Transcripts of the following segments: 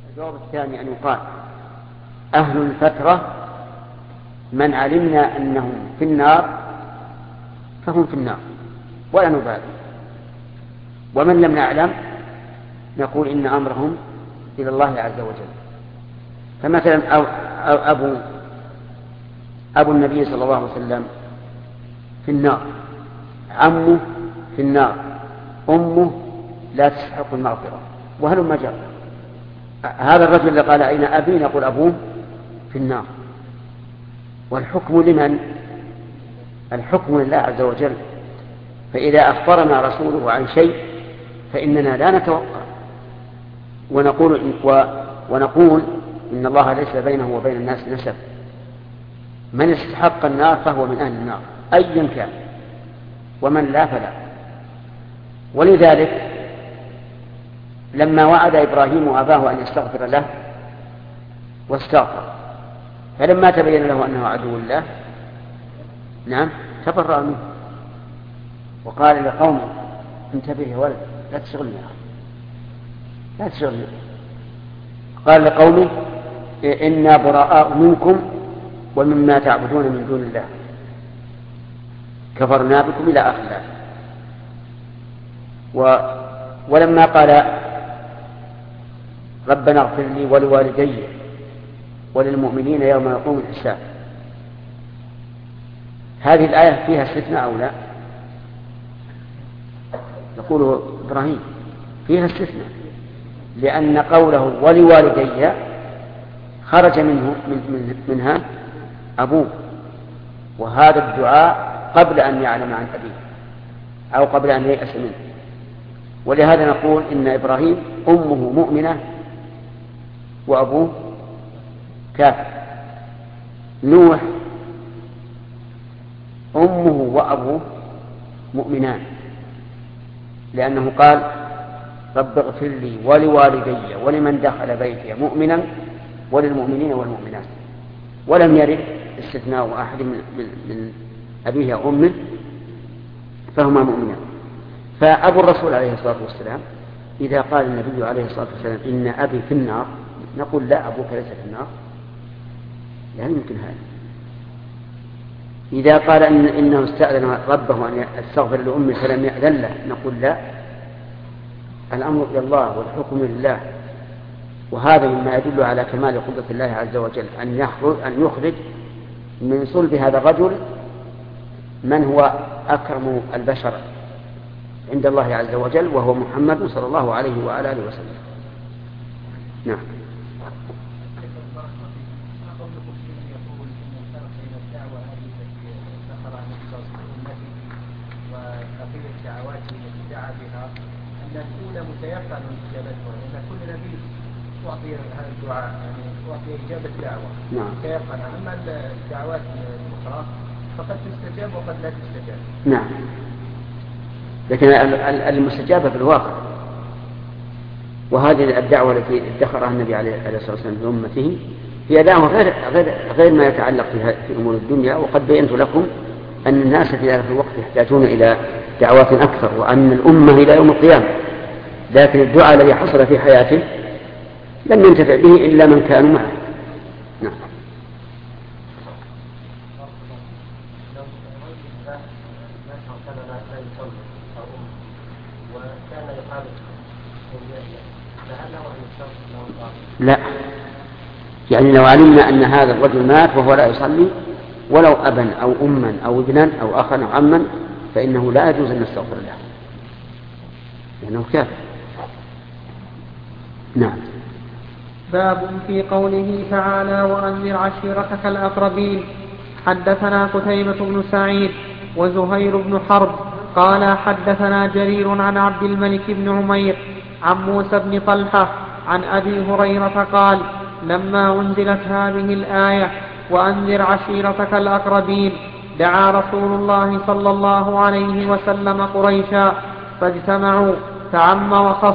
الجواب الثاني أن يقال أهل الفترة من علمنا أنهم في النار فهم في النار ولا نبالي، ومن لم نعلم نقول إن أمرهم إلى الله عز وجل. فمثلا أبو النبي صلى الله عليه وسلم في النار، عمه في النار، أمه لا تستحق المغفرة، وهلم جرى. هذا الرجل اللي قال أين أبي نقول أبوه في النار. والحكم لمن؟ الحكم لله عز وجل. فإذا أخبرنا رسوله عن شيء فإننا لا نتوقع ونقول إن الله ليس بينه وبين الناس نسب، من استحق النار فهو من أهل النار أيا كان، ومن لا فلا. ولذلك لما وعد إبراهيم أباه أن يستغفر له واستغفر، فلما تبين له أنه عدو الله تبرأ منه وقال لقومه انتبه يا ولد لا تشغلني لا تشغلني. قال لقومه إنا براء منكم ومما تعبدون من دون الله كفرنا بكم إلى آخر الآية. ولما قال ربنا اغفر لي ولوالدي وللمؤمنين يوم يقوم الحساب، هذه الآية فيها استثناء أو لا؟ يقول إبراهيم فيها استثناء، لأن قوله ولوالدي خرج منها أبوه، وهذا الدعاء قبل أن يعلم عن أبيه أو قبل أن ييأس منه. ولهذا نقول إن إبراهيم أمه مؤمنة وأبوه كافر. نوح أمه وأبوه مؤمنان، لأنه قال رب اغفر لي ولوالدي ولمن دخل بيتي مؤمنا وللمؤمنين والمؤمنات، ولم يرد استثناء أحد من أبيه وأمه فهما مؤمنان. فأبو الرسول عليه الصلاة والسلام إذا قال النبي عليه الصلاة والسلام إن أبي في النار نقول لا، أبوك ليس في النار، لا يمكن هذا. إذا قال إنه استأذن ربه أن يستغفر لأمه فلم يأذن له نقول لا، الأمر إلى الله والحكم لله. وهذا مما يدل على كمال قدرة الله عز وجل أن يخرج من صلب هذا الرجل من هو أكرم البشر عند الله عز وجل، وهو محمد صلى الله عليه وعلى آله وسلم. نعم. الأولى متيقن إجابتها، لأن كل نبي تعطي هذا الدعاء يعني تعطي إجابة دعوة متيقن. أما الدعوات الأخرى فقد تستجاب وقد لا تستجاب. نعم، لكن المستجابة في الواقع. وهذه الدعوة التي ادخرها النبي عليه الصلاة والسلام لأمته هي دعوة غير ما يتعلق في أمور الدنيا. وقد بينت لكم أن الناس في ذلك الوقت يحتاجون إلى دعوات أكثر، وأن الأمة إلى يوم القيامة، لكن الدعاء الذي حصل في حياته لم ينتفع به إلا من كانوا معه. نعم. لا، يعني لو علمنا أن هذا الرجل مات وهو لا يصلي ولو أبا أو أما أو ابنا أو أخا أو عما فإنه لا يجوز أن نستغفر له لأنه كافر. نعم. باب في قوله تعالى وأنذر عشيرتك الأقربين. حدثنا قتيبة بن سعيد وزهير بن حرب قال حدثنا جرير عن عبد الملك بن عمير عن موسى بن طلحة عن أبي هريرة قال لما أنزلت هذه الآية وأنذر عشيرتك الأقربين دعا رسول الله صلى الله عليه وسلم قريشا فاجتمعوا فعم وخص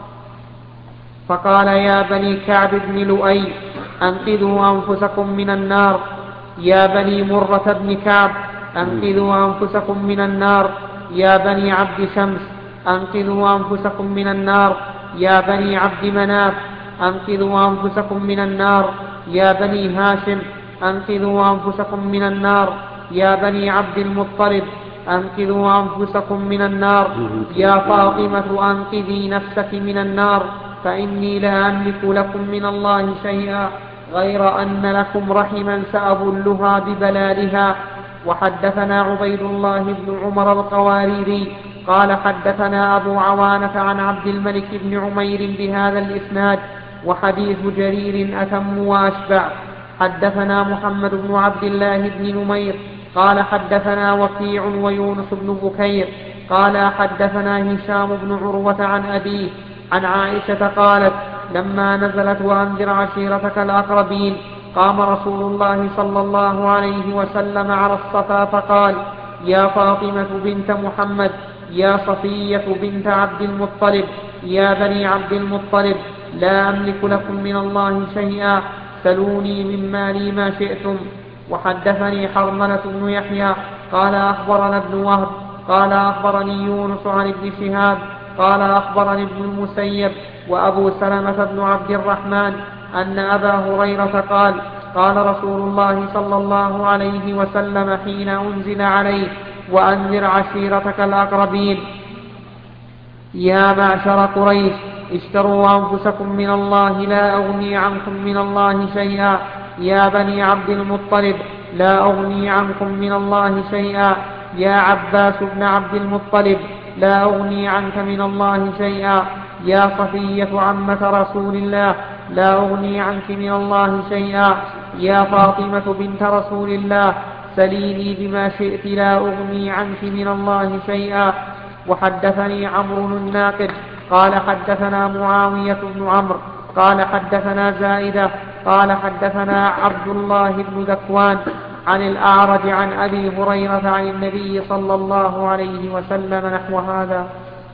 فقال يا بني كعب بن لؤي أنقذوا أنفسكم من النار، يا بني مرة بن كعب أنقذوا أنفسكم من النار، يا بني عبد شمس أنقذوا أنفسكم من النار، يا بني عبد مناف أنقذوا أنفسكم من النار يا بني هاشم أنقذوا أنفسكم من النار يا بني عبد المطلب أنقذوا أنفسكم من النار يا فاطمة أنقذي نفسك من النار فإني لا أملك لكم من الله شيئا غير أن لكم رحما سأبلها ببلالها. وحدثنا عبيد الله بن عمر القواريري قال حدثنا أبو عوانة عن عبد الملك بن عمير بهذا الإسناد وحديث جرير أتم وأشبع. حدثنا محمد بن عبد الله بن نمير قال حدثنا وكيع ويونس بن بكير قال حدثنا هشام بن عروة عن أبيه عن عائشة قالت لما نزلت وأنذر عشيرتك الأقربين قام رسول الله صلى الله عليه وسلم على الصفا فقال يا فاطمة بنت محمد يا صفية بنت عبد المطلب يا بني عبد المطلب لا أملك لكم من الله شيئا سلوني من مالي ما شئتم. وحدثني حرملة بن يحيى قال أخبرنا ابن وهب قال أخبرني يونس عن ابن شهاب قال أخبرني ابن المسيب وأبو سلمة بن عبد الرحمن أن أبا هريرة قال قال رسول الله صلى الله عليه وسلم حين أنزل عليه وأنذر عشيرتك الأقربين يا معشر قريش اشتروا أنفسكم من الله لا أغني عنكم من الله شيئا يا بني عبد المطلب لا أغني عنكم من الله شيئا يا عباس بن عبد المطلب لا أغني عنك من الله شيئا يا صفية عمة رسول الله لا أغني عنك من الله شيئا يا فاطمة بنت رسول الله سليني بما شئت لا أغني عنك من الله شيئا. وحدثني عمرو الناقد قال حدثنا معاوية بن عمرو قال حدثنا زائدة قال حدثنا عبد الله بن ذكوان عن الأعرج عن أبي هريرة عن النبي صلى الله عليه وسلم نحو هذا.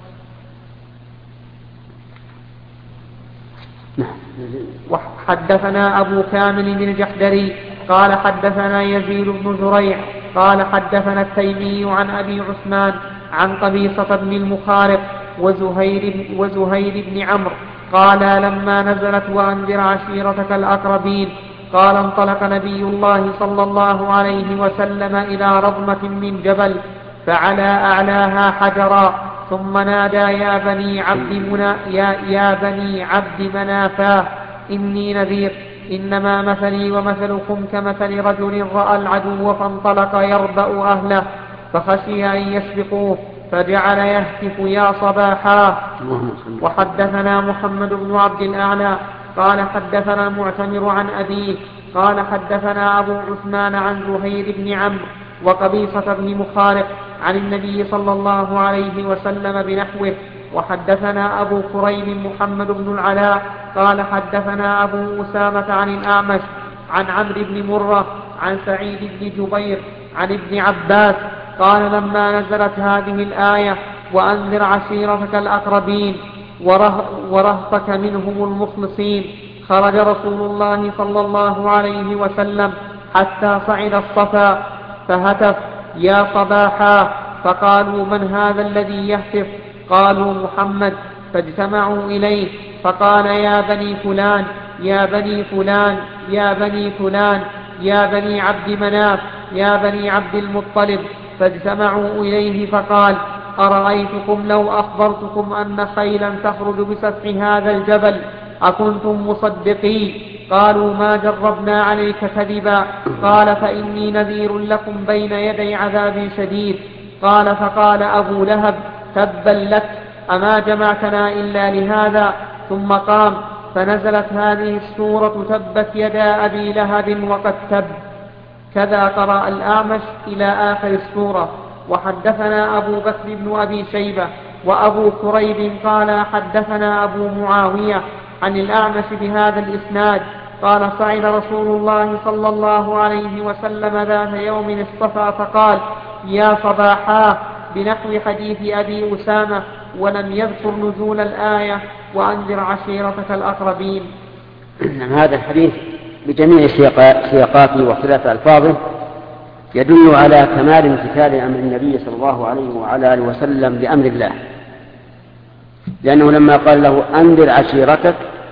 وحدثنا أبو كامل الجحدري قال حدثنا يزيد بن زريع قال حدثنا التيمي عن أبي عثمان عن قبيصة بن المخارق وزهير بن عمرو قال لما نزلت وأنذر عشيرتك الأقربين قال انطلق نبي الله صلى الله عليه وسلم إلى رضمة من جبل فعلى أعلاها حجرا ثم نادى يا بني عبد منافاه إني نذير إنما مثلي ومثلكم كمثل رجل رأى العدو فانطلق يربأ أهله فخشي أن يسبقوه فجعل يهتف يا صباحا. وحدثنا محمد بن عبد الأعلى قال حدثنا المعتمر عن أبيه قال حدثنا أبو عثمان عن زهير بن عمرو وقبيصة بن مخارق عن النبي صلى الله عليه وسلم بنحوه. وحدثنا أبو كريب محمد بن العلاء قال حدثنا أبو أسامة عن الأعمش عن عمرو بن مرة عن سعيد بن جبير عن ابن عباس قال لما نزلت هذه الآية وأنذر عشيرتك الأقربين ورهطك منهم المخلصين خرج رسول الله صلى الله عليه وسلم حتى صعد الصفا فهتف يا صباحا فقالوا من هذا الذي يهتف قالوا محمد فاجتمعوا إليه فقال يا بني فلان يا بني فلان يا بني فلان يا بني عبد مناف يا بني عبد المطلب فاجتمعوا إليه فقال أرأيتكم لو أخبرتكم أن خيلا تخرج بسفح هذا الجبل أكنتم مصدقين قالوا ما جربنا عليك كذبا قال فإني نذير لكم بين يدي عذاب شديد قال فقال أبو لهب تبا لك أما جمعتنا إلا لهذا ثم قام فنزلت هذه السورة تبت يدا أبي لهب وقد تب. كذا قرأ الأعمش إلى آخر السورة. وحدثنا أبو بكر بن أبي شيبة وأبو كريب قال حدثنا أبو معاوية عن الأعمش بهذا الإسناد قال صعد رسول الله صلى الله عليه وسلم ذات يوم الصفا فقال يا صباحا بنحو حديث أبي أسامة ولم يذكر نزول الآية وأنذر عشيرتك الأقربين. هذا الحديث بجميع سياقاته واختلاف ألفاظه يدل على كمال امتثال أمر النبي صلى الله عليه وعلى آله وسلم لأمر الله، لأنه لما قال له أنذر عشيرتك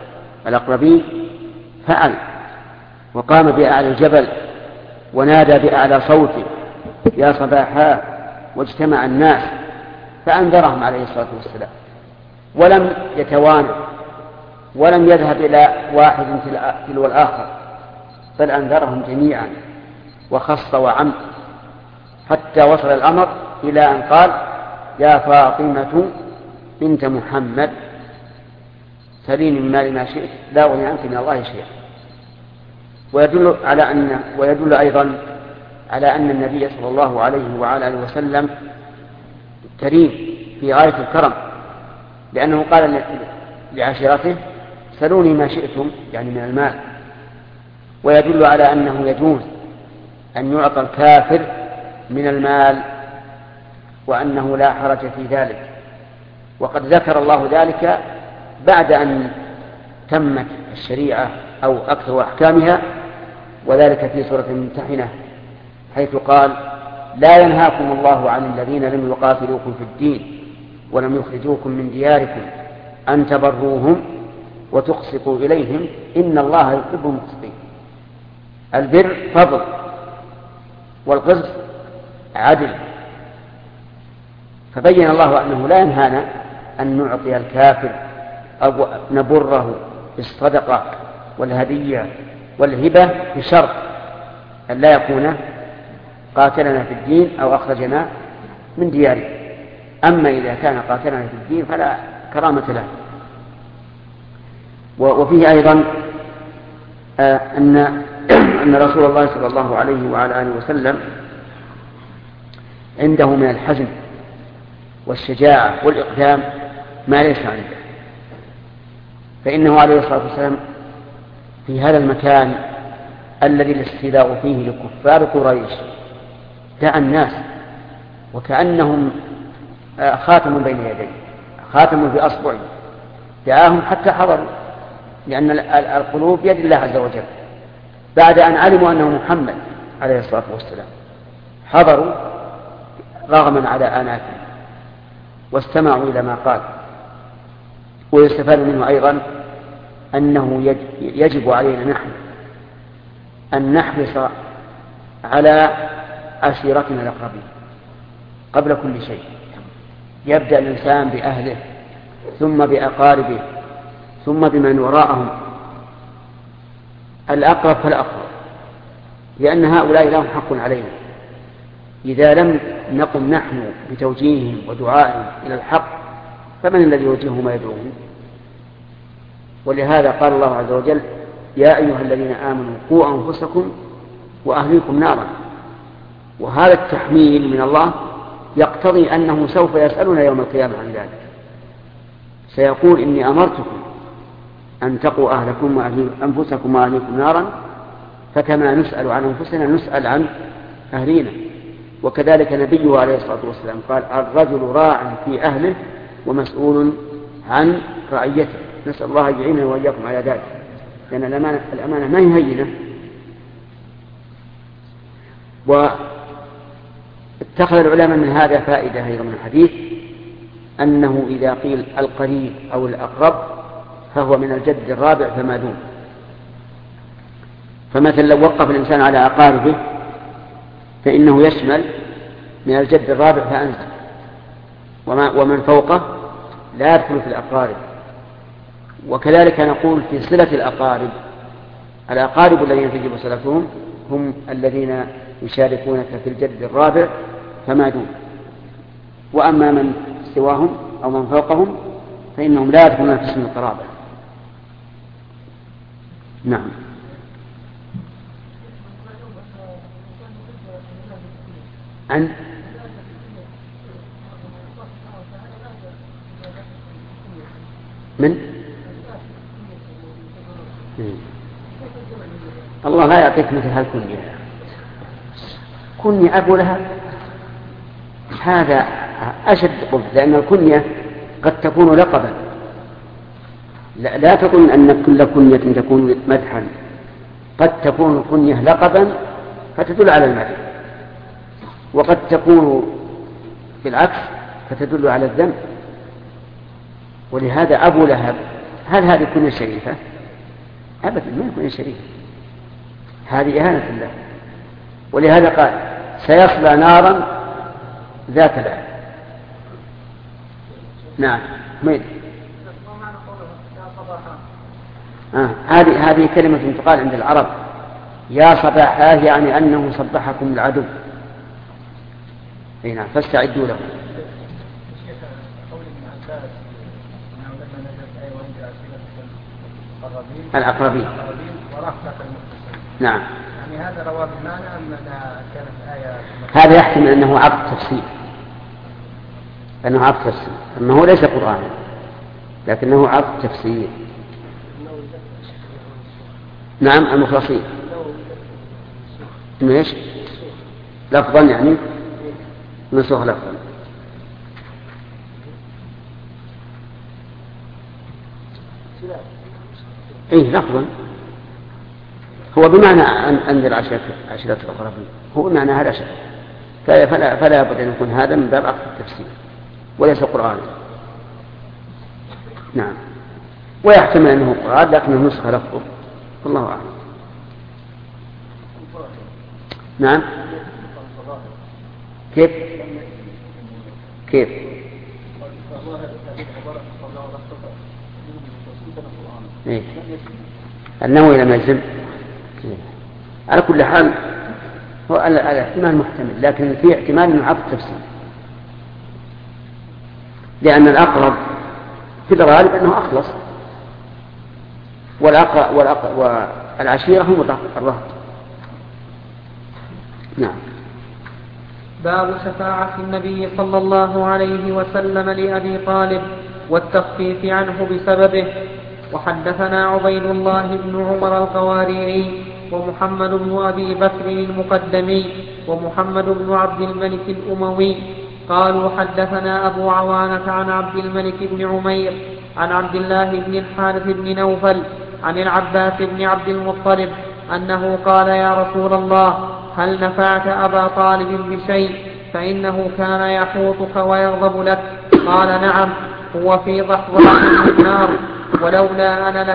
الأقربين فعل، وقام بأعلى الجبل ونادى بأعلى صوته يا صباحا، واجتمع الناس فأنذرهم عليه الصلاة والسلام، ولم يتوانى ولم يذهب إلى واحد تلو الآخر، بل أنذرهم جميعا وخص وعم، حتى وصل الأمر إلى أن قال يا فاطمة بنت محمد سليني من مال ما شئت لا أغني عنك من الله شيئا. ويدل أيضا على أن النبي صلى الله عليه وعلى آله وسلم كريم في غاية الكرم، لأنه قال لعشيرته سلوني ما شئتم يعني من المال. ويدل على أنه يجوز أن يعطى الكافر من المال وأنه لا حرج في ذلك، وقد ذكر الله ذلك بعد أن تمت الشريعة أو أكثر أحكامها، وذلك في سورة الممتحنة حيث قال لا ينهاكم الله عن الذين لم يقاتلوكم في الدين ولم يخرجوكم من دياركم أن تبروهم وتقسطوا إليهم إن الله يحب المقسطين. البر فضل والقسط عدل، فبين الله أنه لا ينهانا أن نعطي الكافر أو نبره بالصدقة والهدية والهبة بشرط أن لا يكون قاتلنا في الدين أو أخرجنا من ديارنا. أما إذا كان قاتلنا في الدين فلا كرامة له. وفيه أيضا أن رسول الله صلى الله عليه وعلى آله وسلم عنده من الحزم والشجاعة والإقدام ما ليس عنده، فإنه عليه الصلاة والسلام في هذا المكان الذي الاستيلاء فيه لكفار قريش دعا الناس وكأنهم خاتم بين يديه، خاتم في أصبعه، دعاهم حتى حضروا، لأن القلوب بيد الله عز وجل. بعد أن علموا أنه محمد عليه الصلاة والسلام حضروا رغما على آناتهم واستمعوا إلى ما قال. ويستفاد منه أيضا أنه يجب علينا نحن أن نحرص على عشيرتنا الأقربين قبل كل شيء. يبدأ الإنسان بأهله ثم بأقاربه ثم بمن وراءهم، الأقرب فالأقرب، لأن هؤلاء لهم حق علينا. إذا لم نقم نحن بتوجيههم ودعائهم إلى الحق فمن الذي يوجههم ويدعوهم؟ ولهذا قال الله عز وجل يا أيها الذين آمنوا قوا أنفسكم وأهليكم نارا. وهذا التحميل من الله يقتضي أنه سوف يسألنا يوم القيامة عن ذلك، سيقول إني أمرتكم أن تقوا أنفسكم وأهليكم نارا، فكما نسأل عن أنفسنا نسأل عن أهلينا. وكذلك نبيه عليه الصلاة والسلام قال الرجل راع في أهله ومسؤول عن رعيته. نسأل الله يعيننا وإياكم على ذلك، لأن الأمانة ما هي هينة. واتخذ العلماء من هذا فائدة أيضا من الحديث، أنه إذا قيل القريب أو الأقرب فهو من الجد الرابع فما دون. فمثلا لو وقف الإنسان على أقاربه فإنه يشمل من الجد الرابع فأنزل، ومن فوقه لا يدخل في الأقارب. وكذلك نقول في صلة الأقارب الذين تجب صلتهم هم الذين يشاركونك في الجد الرابع فما دون. وأما من سواهم أو من فوقهم فإنهم لا يدخلون في اسم القرابة. نعم. عن من الله لا يعطيك مثل هالكنية. كنية أبو لها هذا أشد قبض، لأن الكنية قد تكون لقبا. لا تظن أن كل كنية تكون مدحا، قد تكون الكنية لقبا فتدل على المدح، وقد تكون بالعكس فتدل على الذنب. ولهذا أبو لهب هل هذه كنية شريفة؟ أبدا ما يكون شريك، هذه إهانة الله. ولهذا قال سيصلى نارا ذات لهب. نعم ميد. هذه كلمة تقال عند العرب، يا صباحاه، يعني أنه صبحكم العدو. نعم فاستعدوا له. الأقربين. نعم. يعني هذا رواه بمعنى أنها كانت آية. هذا يحتمل أنه عقد تفسير، أنه عقد تفسير، أما هو ليس قرآنا لكنه عقد تفسير. نعم المخلصين. ايش؟ لفظا يعني منسوخ لفظا. ايه لفظا، هو بمعنى انذر عشيرة الأقربين، هو بمعنى هذا شيء، فلا يبد ان يكون هذا من باب عقد التفسير وليس قرآنا. نعم. ويحتمل انه قرآن لكنه نسخ لفظه، والله اعلم. نعم. كيف إيه؟ النووي لم يجزم. على كل حال هو الاحتمال محتمل، لكن في احتمال من عقد التفسير، لأن الأقرب في الغالب أنه أخلص، والعشيرة هم الرهط. نعم. باب شفاعة النبي صلى الله عليه وسلم لأبي طالب والتخفيف عنه بسببه. وحدثنا عبيد الله بن عمر القواريري ومحمد بن أبي بكر المقدمي ومحمد بن عبد الملك الأموي قالوا حدثنا أبو عوانة عن عبد الملك بن عمير عن عبد الله بن الحارث بن نوفل عن العباس بن عبد المطلب أنه قال يا رسول الله هل نفعت أبا طالب بشيء فإنه كان يحوطك ويغضب لك؟ قال نعم، هو في ضحضاح من النار ولولا أنا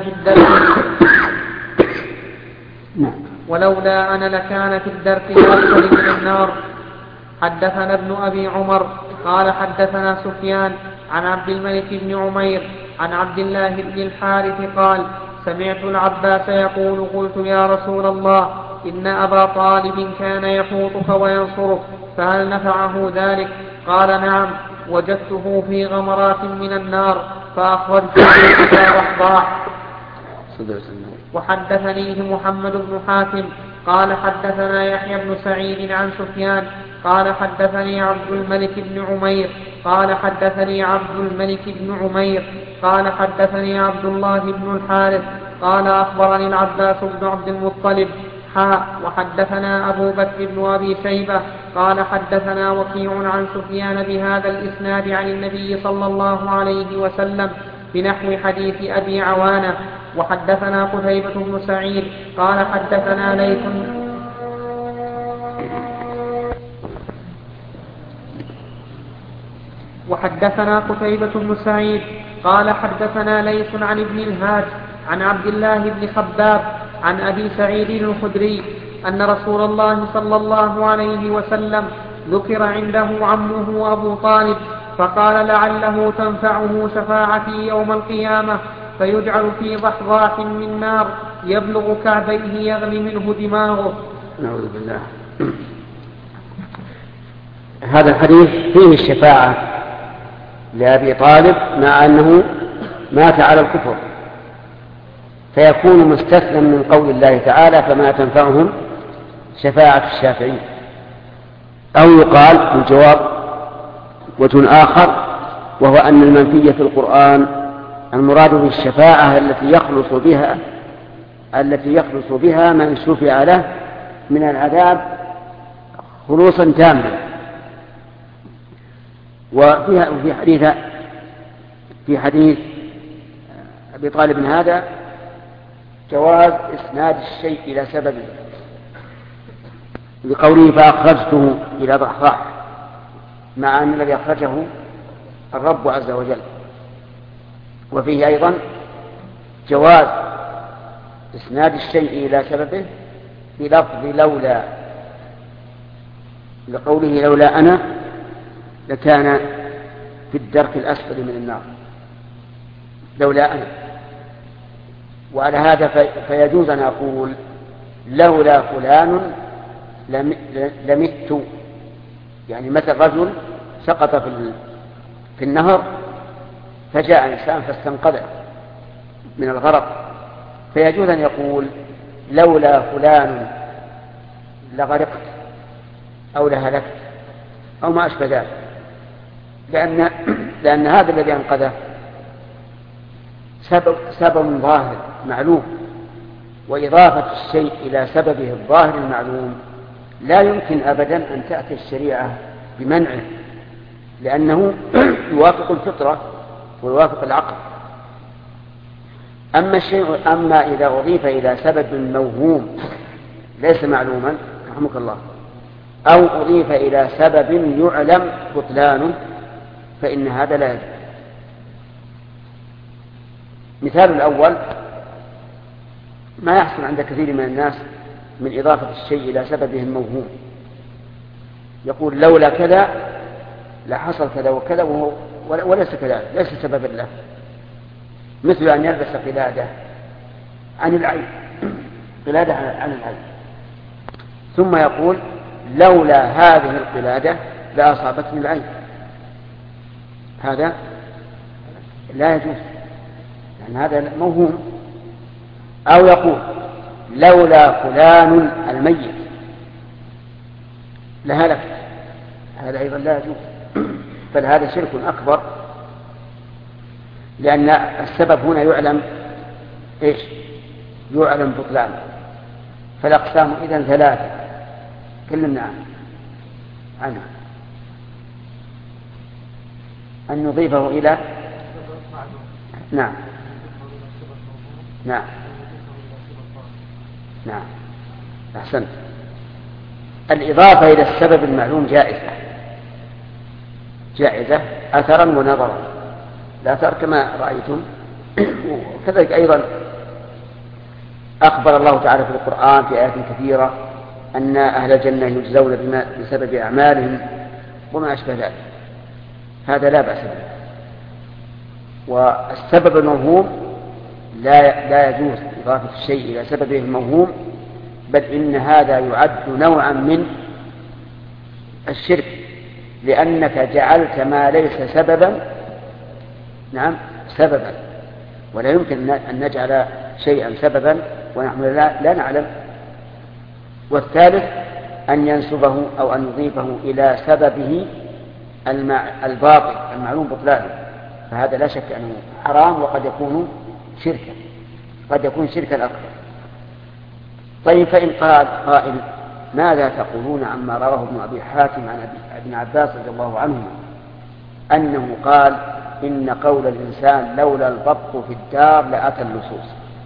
لكان في الدرك الأسفل من النار. حدثنا ابن أبي عمر قال حدثنا سفيان عن عبد الملك بن عمير عن عبد الله بن الحارث قال سمعت العباس يقول قلت يا رسول الله إن أبا طالب كان يحوطك وينصرك فهل نفعه ذلك؟ قال نعم، وجدته في غمرات من النار فأخرجته إلى رحضاح. وحدثنيه محمد بن حاتم قال حدثنا يحيى بن سعيد عن سفيان قال حدثني عبد الملك بن عمير قال حدثني عبد الله بن الحارث قال أخبرني العباس بن عبد المطلب وحدثنا أبو بكر بن أبي شيبة قال حدثنا وكيع عن سفيان بهذا الإسناد عن النبي صلى الله عليه وسلم بنحو حديث أبي عوانة. وحدثنا قتيبة بن سعيد قال حدثنا ليث عن ابن الهاد عن عبد الله بن خباب عن أبي سعيد الخدري أن رسول الله صلى الله عليه وسلم ذكر عنده عمه أبو طالب فقال لعله تنفعه شفاعتي يوم القيامة فيجعل في ضحضاح من نار يبلغ كعبيه يغلي منه دماغه. نعوذ بالله. هذا الحديث فيه الشفاعة لأبي طالب مع أنه مات على الكفر، فيكون مستثنى من قول الله تعالى فما تنفعهم شفاعة الشافعين. أو يقال الجواب وجه آخر، وهو أن المنفي في القرآن المراد بالشفاعة التي يخلص بها من شفع له من العذاب خلوصا تاما. في حديث أبي طالب هذا جواز إسناد الشيء إلى سببه بقوله فأخرجته إلى ضحضاح، مع أن الذي أخرجه الرب عز وجل. وفيه أيضا جواز إسناد الشيء إلى سببه بلفظ لولا، لقوله لولا أنا لكان في الدرك الأسفل من النار، لولا أنا. وعلى هذا فيجوز أن أقول لولا فلان لمت، يعني مثل رجل سقط في النهر فجاء إنسان فاستنقذه من الغرق، فيجوز أن يقول لولا فلان لغرقت أو لهلكت أو ما أشبه ذلك، لأن هذا الذي أنقذه سبب ظاهر معلوم، وإضافة الشيء إلى سببه الظاهر المعلوم لا يمكن أبدا أن تأتي الشريعة بمنعه، لأنه يوافق الفطرة ويوافق العقل. أما إذا أضيف إلى سبب موهوم ليس معلوما رحمك الله، أو أضيف إلى سبب يعلم بطلانه، فإن هذا لا يجوز. مثال الأول ما يحصل عند كثير من الناس من إضافة الشيء إلى سببه الموهوم، يقول لولا كذا لحصل كذا وكذا وليس كذلك، ليس سببا له، مثل أن يلبس قلادة عن العين، قلادة عن العين، ثم يقول لولا هذه القلادة لأصابتني العين، هذا لا يجوز لأن هذا موهوم. أو يقول لولا فلان الميت لهلك، هذا أيضا لا يجوز، بل هذا شرك أكبر، لأن السبب هنا يعلم إيش؟ يعلم بطلان. فالأقسام إذن ثلاثة كلمنا عنها، أن نضيفه إلى نعم نعم نعم أحسنت. الإضافة إلى السبب المعلوم جائزة أثرا ونظرا، الأثر كما رأيتم. وكذلك أيضا أخبر الله تعالى في القرآن في آيات كثيرة أن أهل الجنة يجزون بسبب أعمالهم وما أشبه ذلك، هذا لا بأس به. والسبب الموهوم لا يجوز إضافة الشيء إلى سببه الموهوم، بل إن هذا يعد نوعا من الشرك، لأنك جعلت ما ليس سببا نعم سببا، ولا يمكن أن نجعل شيئا سببا ونحن لا نعلم. والثالث أن ينسبه أو أن يضيفه إلى سببه الباطل المعلوم بطلانه، فهذا لا شك أنه حرام، وقد يكون شركا، قد يكون شركا أكبر. طيب، فإن قال قائل ماذا تقولون عما رواه ابن أبي حاتم عن ابن عباس رضي الله عنهما أنه قال إن قول الإنسان لولا البط في الدار لأتى اللصوص؟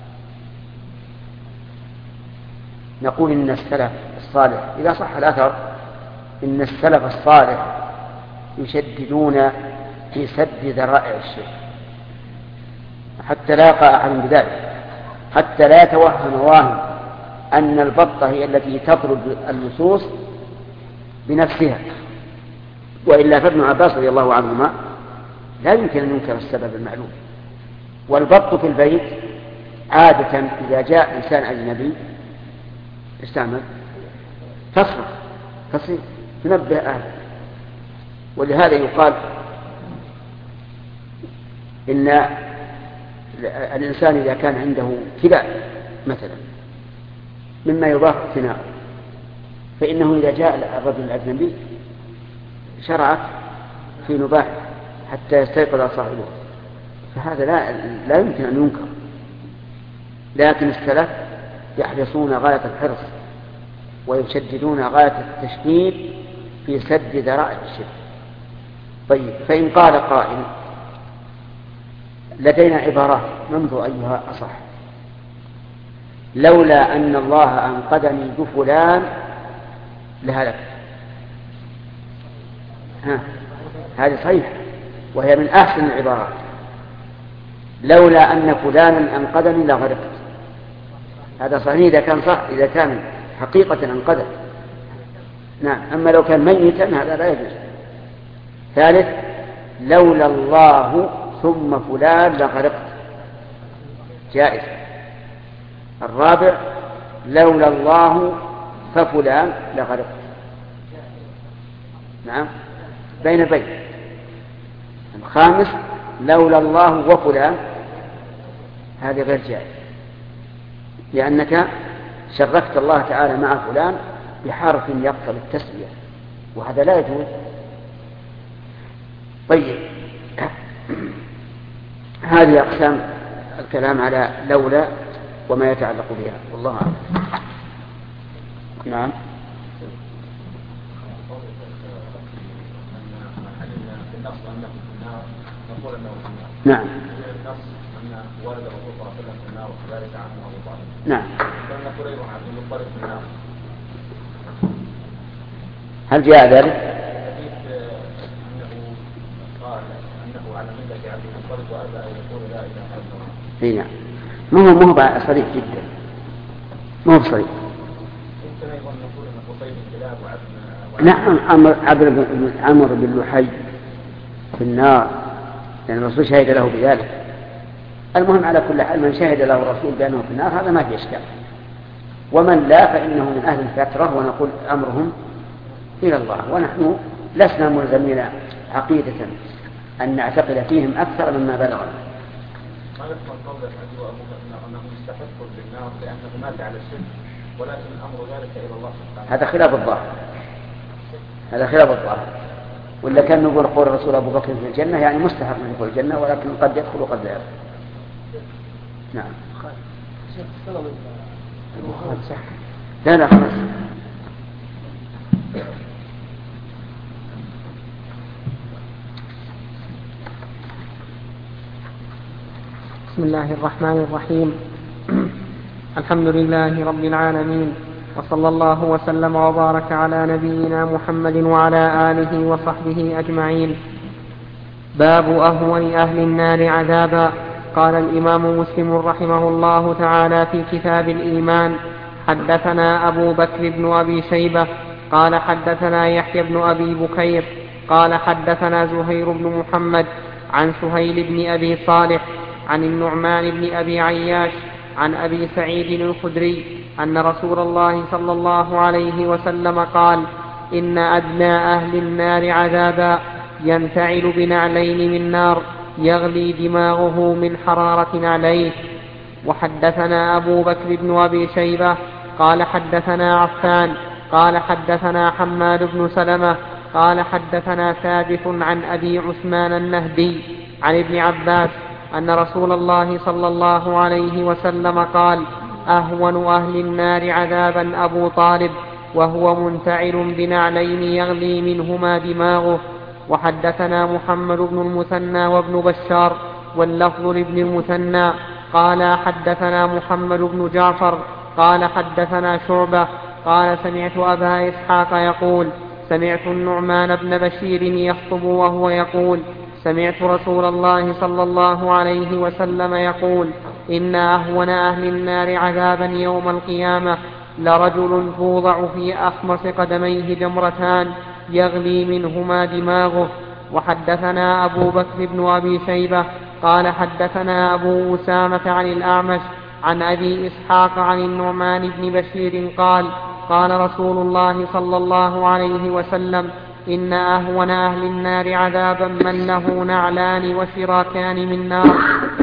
نقول إن السلف الصالح إذا صح الأثر إن السلف الصالح يشددون في سد ذرائع الشرك حتى لا يقع أحد بذلك، حتى لا يتوهم واهم أن البطة هي التي تطرد اللصوص بنفسها. وإلا فابن عباس رضي الله عنهما لا يمكن أن ينكر السبب المعلوم. والبط في البيت عادة إذا جاء إنسان أجنبي استعمل تصرخ تصير تنبه أهله. ولهذا يقال إن الإنسان إذا كان عنده كلاب مثلا مما يضاف اقتناءه، فإنه إذا جاء الرجل الأجنبي شرعت في نباح حتى يستيقظ صاحبه، فهذا لا يمكن أن ينكر. لكن السلف يحرصون غاية الحرص ويشددون غاية التشديد في سد ذرائع الشرك. طيب، فإن قال قائل لدينا عبارات ننظر أيها أصح، لولا أن الله أنقذني بفلان لهلك، هذه صحيح وهي من أحسن العبارات، لولا أن فلانا أنقذني لغرقت، هذا صحيح إذا كان صح، إذا كان حقيقة انقذف. نعم. أما لو كان ميتا هذا لا يجوز. ثالث: لولا الله ثم فلان لغرقت، جائز. الرابع: لولا الله ففلان لغرقت. نعم، بين بين. الخامس: لولا الله وفلان، هذه غير جائز، لأنك شركت الله تعالى مع فلان بحرف يقتضي التسوية، وهذا لا يجوز. طيب، هذه أقسام الكلام على لولا وما يتعلق بها، والله أعلم. نعم. نعم. نعم. هل جاء ذلك؟ نعم. ما هو صريح جدا، ما هو صريح. نعم. عمرو بن لحي في النار، لأن الرسول شهد له بذلك. المهم على كل حال، من شهد له الرسول بأنه في النار هذا ما في إشكال، ومن لا فإنه من أهل الفترة، ونقول أمرهم إلى الله، ونحن لسنا ملزمين عقيدة أن نعتقد فيهم أكثر مما بلغنا. ما يفهم قولك أبو أنه مستحق بالنار لأنه مات على الشرك، ولكن الأمر ذلك إلى الله سبحانه. هذا خلاف الظاهر، هذا خلاف الظاهر. ولا كان نقول قول الرسول أبو بكر في الجنة، يعني مستحق من يدخل الجنة، ولكن قد يدخل وقد لا يدخل. نعم. لا لا خلاص. بسم الله الرحمن الرحيم. الحمد لله رب العالمين، وصلى الله وسلم وبارك على نبينا محمد وعلى آله وصحبه أجمعين. باب أهون أهل النار عذابا. قال الإمام مسلم رحمه الله تعالى في كتاب الإيمان: حدثنا أبو بكر بن أبي شيبة قال حدثنا يحيى بن أبي بكير قال حدثنا زهير بن محمد عن سهيل بن أبي صالح عن النعمان بن أبي عياش عن أبي سعيد الخدري أن رسول الله صلى الله عليه وسلم قال: إن أدنى أهل النار عذابا ينتعل بنعلين من نار يغلي دماغه من حرارة عليه. وحدثنا أبو بكر بن أبي شيبة قال حدثنا عفان قال حدثنا حماد بن سلمة قال حدثنا ثابت عن أبي عثمان النهدي عن ابن عباس أن رسول الله صلى الله عليه وسلم قال: أهون أهل النار عذابا أبو طالب وهو منتعل بنعلين يغلي منهما دماغه. وحدثنا محمد بن المثنى وابن بشار واللفظ لابن المثنى قال حدثنا محمد بن جعفر قال حدثنا شعبة قال سمعت أبا إسحاق يقول: سمعت النعمان بن بشير يخطب وهو يقول: سمعت رسول الله صلى الله عليه وسلم يقول: إن أهون أهل النار عذابا يوم القيامة لرجل توضع في أخمص قدميه جمرتان يغلي منهما دماغه. وحدثنا أبو بكر بن أبي شيبة قال حدثنا أبو أسامة عن الأعمش عن أبي إسحاق عن النعمان بن بشير قال: قال رسول الله صلى الله عليه وسلم: إن أهون أهل النار عذابا من له نعلان وشراكان من نار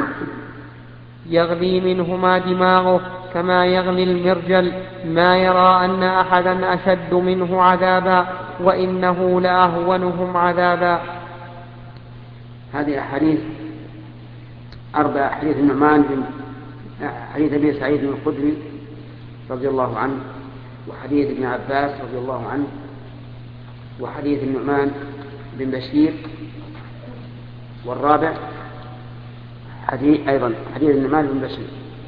يغلي منهما دماغه كما يغلي المرجل، ما يرى أن أحدا أشد منه عذابا وإنه لأهونهم عذابا. هذه أحاديث أربع: حديث النعمان حديث أبي سعيد الخدري رضي الله عنه، وحديث ابن عباس رضي الله عنه، وحديث النعمان بن بشير، والرابع حديث النعمان بن بشير.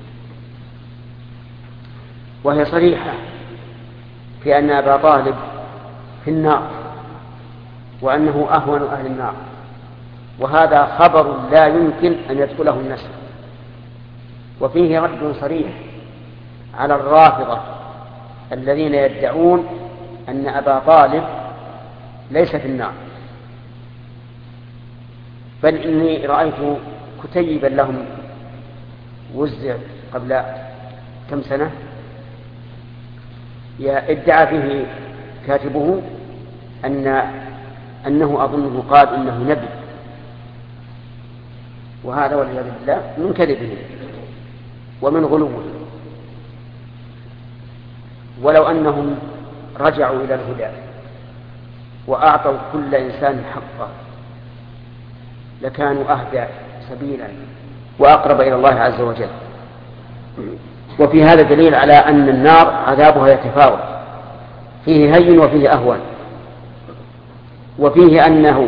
وهي صريحة في أن أبا طالب في النار وأنه أهون أهل النار، وهذا خبر لا يمكن أن يدخله النسل. وفيه رد صريح على الرافضة الذين يدعون أن أبا طالب ليس في النار، بل إني رأيت كتيبا لهم وزع قبل كم سنة ادعى فيه كاتبه أنه أظنه قال إنه نبي، وهذا والعياذ بالله من كذبه ومن غلوه. ولو أنهم رجعوا إلى الهدى وأعطوا كل إنسان حقه لكانوا أهدى سبيلا وأقرب إلى الله عز وجل. وفي هذا دليل على أن النار عذابها يتفاوت، فيه هين وفيه أهون، وفيه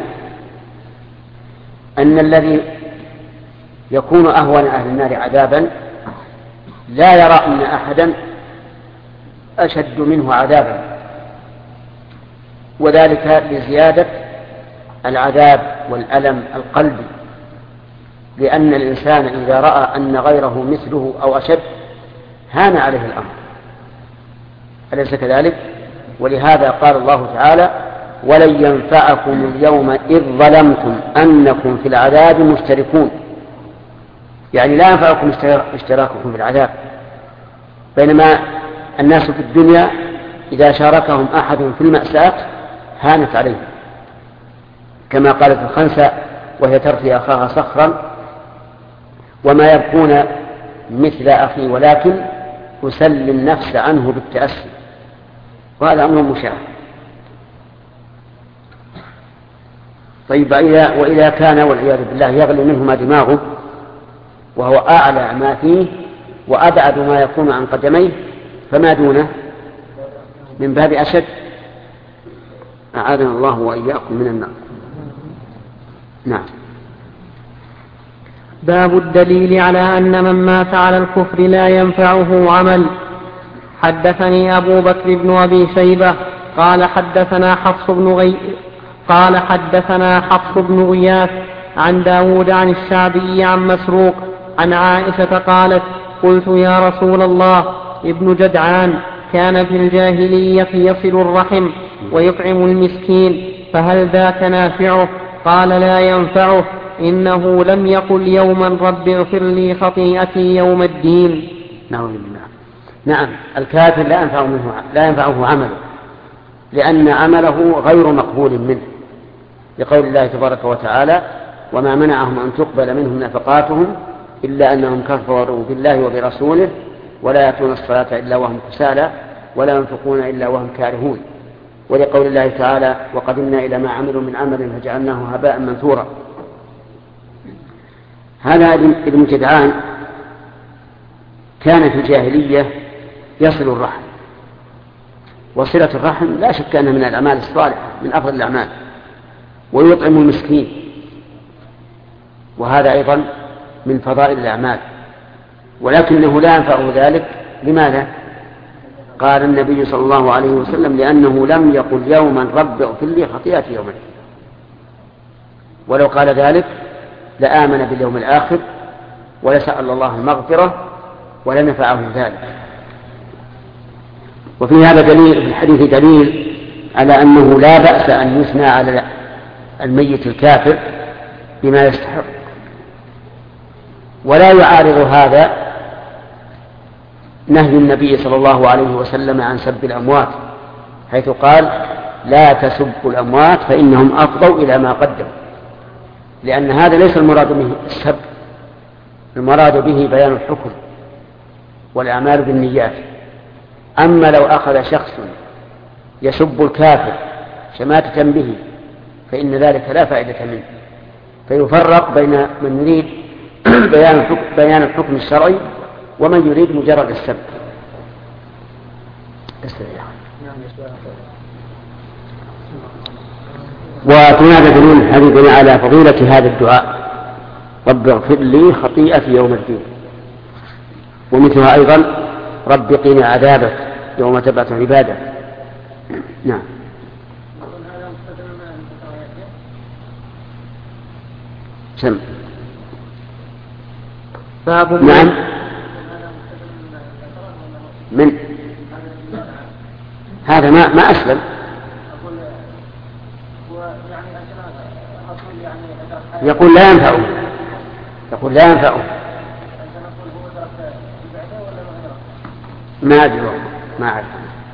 أن الذي يكون أهون أهل النار عذابا لا يرى أن أحدا أشد منه عذابا، وذلك لزيادة العذاب والألم القلبي، لأن الإنسان إذا رأى أن غيره مثله أو أشد هان عليه الأمر، أليس كذلك؟ ولهذا قال الله تعالى: ولن ينفعكم اليوم إذ ظلمتم أنكم في العذاب مشتركون، يعني لا ينفعكم اشتراككم في العذاب، بينما الناس في الدنيا إذا شاركهم أحد في المأساة هانت عليهم، كما قالت الخنسة وهي ترثي أخاها صخرا: وما يبقون مثل أخي ولكن أسلي النفس عنه بالتأسي. وهذا أمر مشاهد. طيب، وإذا كان والعياذ بالله يغلي منهما دماغه وهو أعلى ما فيه وأبعد ما يكون عن قدميه، فما دونه من باب أشد. أعاذنا الله وإياكم من النار. نعم. باب الدليل على أن من مات على الكفر لا ينفعه عمل. حدثني أبو بكر بن أبي شيبة قال حدثنا حفص بن غياث عن داود عن الشعبي عن مسروق عن عائشة قالت: قلت يا رسول الله، ابن جدعان كان في الجاهلية يصل الرحم ويطعم المسكين، فهل ذاك نافعه؟ قال: لا ينفعه، إنه لم يقل يوما رب اغفر لي خطيئتي يوم الدين. نعم، الكافر لا ينفعه عمله، لأن عمله غير مقبول منه، لقول الله تبارك وتعالى: وما منعهم أن تقبل منهم نفقاتهم إلا أنهم كفروا بالله وبرسوله ولا يأتون الصلاة إلا وهم كسالى ولا ينفقون إلا وهم كارهون. ولقول الله تعالى: وقدمنا إلى ما عملوا من عمل فجعلناه هباء منثورا. هذا ابن جدعان كان في الجاهلية يصل الرحم، وصلة الرحم لا شك أنها من الأعمال الصالحة، من أفضل الأعمال، ويطعم المسكين، وهذا أيضا من فضائل الأعمال، ولكنه لا ينفعه ذلك. لماذا؟ قال النبي صلى الله عليه وسلم: لأنه لم يقل يوما رب اغفر لي خطيئتي يوم الدين. ولو قال ذلك لآمن باليوم الآخر ولسأل الله المغفرة ولنفعه ذلك. وفي هذا دليل، في الحديث دليل على أنه لا بأس أن يثنى على الميت الكافر بما يستحق، ولا يعارض هذا نهي النبي صلى الله عليه وسلم عن سب الأموات، حيث قال: لا تسبوا الأموات فإنهم أفضوا إلى ما قدموا، لأن هذا ليس المراد به السب، المراد به بيان الحكم والأعمال بالنيات. أما لو أخذ شخص يسب الكافر شماتة به فإن ذلك لا فائدة منه، فيفرق بين من يريد بيان الحكم الشرعي ومن يريد مجرد السب. وفي هذا دليل حديثنا على فضيلة هذا الدعاء: رب اغفر لي خطيئتي يوم الدين. ومثلها أيضا: رب قنا عذابك يوم تبعث عبادك. نعم. سم. من هذا ما أسلم. يقول لا ينفعه، يقول لا ينفعه. ما أدري، ما أعرف.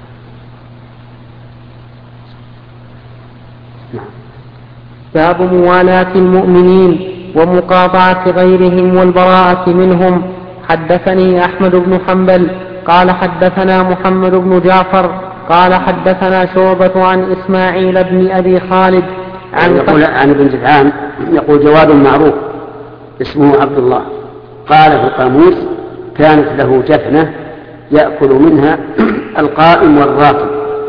نعم. باب موالاة المؤمنين ومقاطعة غيرهم والبراءة منهم. حدثني أحمد بن حنبل قال حدثنا محمد بن جعفر قال حدثنا شعبة عن إسماعيل بن أبي خالد يقول عن ابن جدعان يقول جواد معروف اسمه عبد الله قال في القاموس كانت له جفنة يأكل منها القائم والراكب،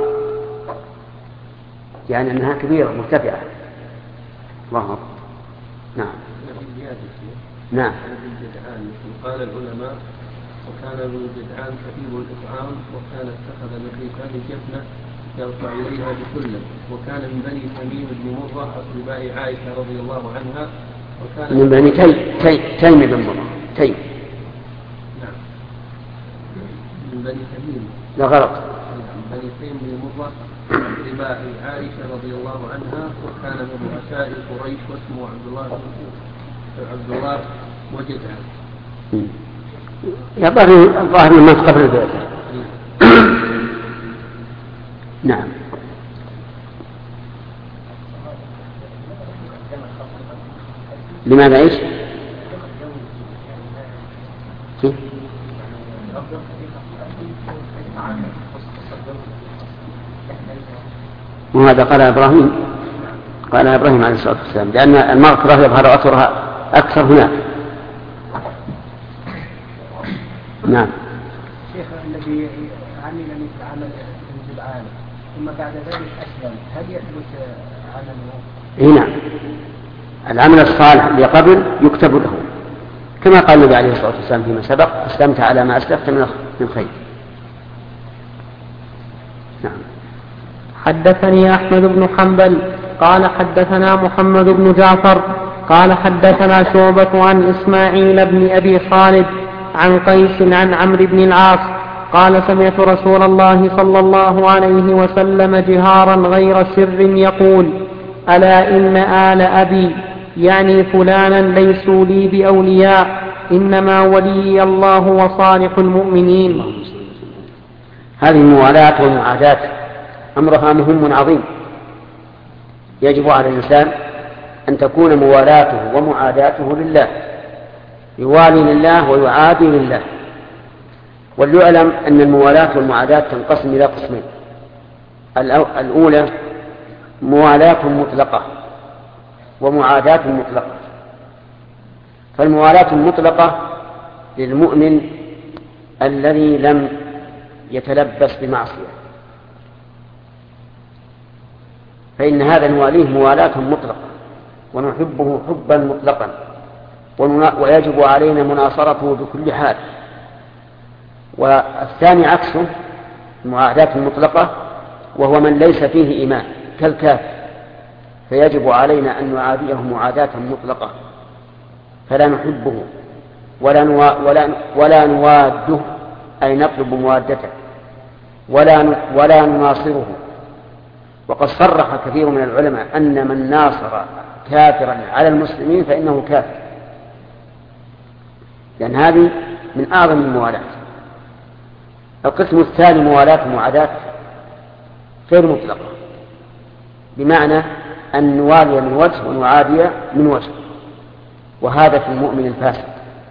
يعني أنها كبيرة مرتفعة. الله أكبر. نعم. نعم. قال العلماء وكان ابن جدعان كثير الإطعام وكان اتخذ من ركاب جفنة يرفع إليها بكله، وكان من بني تميم بن مرة أقرباء عائشة رضي الله عنها، وكان من بني تيم بن مرة. تيم. نعم. من بني تميم. لا غلط. من بني تيم بن مرة أقرباء عائشة رضي الله عنها، وكان من رؤساء قريش واسمه عبد الله وجدعان. الظاهر من قبل البيت. نعم. لماذا ايش؟ وهذا قال إبراهيم عليه الصلاة والسلام، لأن المغفرة يظهر أثرها أكثر هناك. نعم. شيخ الذي عمل مثل عمل ابن جدعان ثم بعد ذلك أسلم، هل يثبت عمله؟ نعم. العمل الصالح اللي قبل يكتب له، كما قال النبي عليه الصلاة والسلام فيما سبق: أسلمت على ما أسلفت من خير. نعم. حدثني أحمد بن حنبل قال حدثنا محمد بن جعفر قال حدثنا شعبة عن إسماعيل بن أبي خالد عن قيس عن عمرو بن العاص قال سمعت رسول الله صلى الله عليه وسلم جهارا غير سر يقول: ألا إن آل أبي يعني فلانا ليسوا لي بأولياء، إنما ولي الله وصالح المؤمنين. هذه الموالاة والمعاداة أمرها مهم عظيم، يجب على الإنسان أن تكون موالاته ومعاداته لله، يوالي لله ويعادي لله. وليعلم أن الموالاة والمعاداة تنقسم إلى قسمين: الأولى موالاة مطلقة ومعاداة مطلقة. فالموالاة المطلقة للمؤمن الذي لم يتلبس بمعصية، فإن هذا نواليه موالاة مطلقة ونحبه حبا مطلقا، ويجب علينا مناصرته بكل حال. والثاني عكسه، المعاداة المطلقة، وهو من ليس فيه إيمان كالكافر، فيجب علينا أن نعاديه معاداة مطلقة، فلا نحبه ولا نواده، أي نطلب موادته، ولا نناصره. وقد صرح كثير من العلماء أن من ناصر كافرا على المسلمين فإنه كافر، لأن هذه من أعظم الموالاة. القسم الثاني موالاة ومعاداة غير مطلقة، بمعنى أن نوالي من وجه ونعادي من وجه، وهذا في المؤمن الفاسد.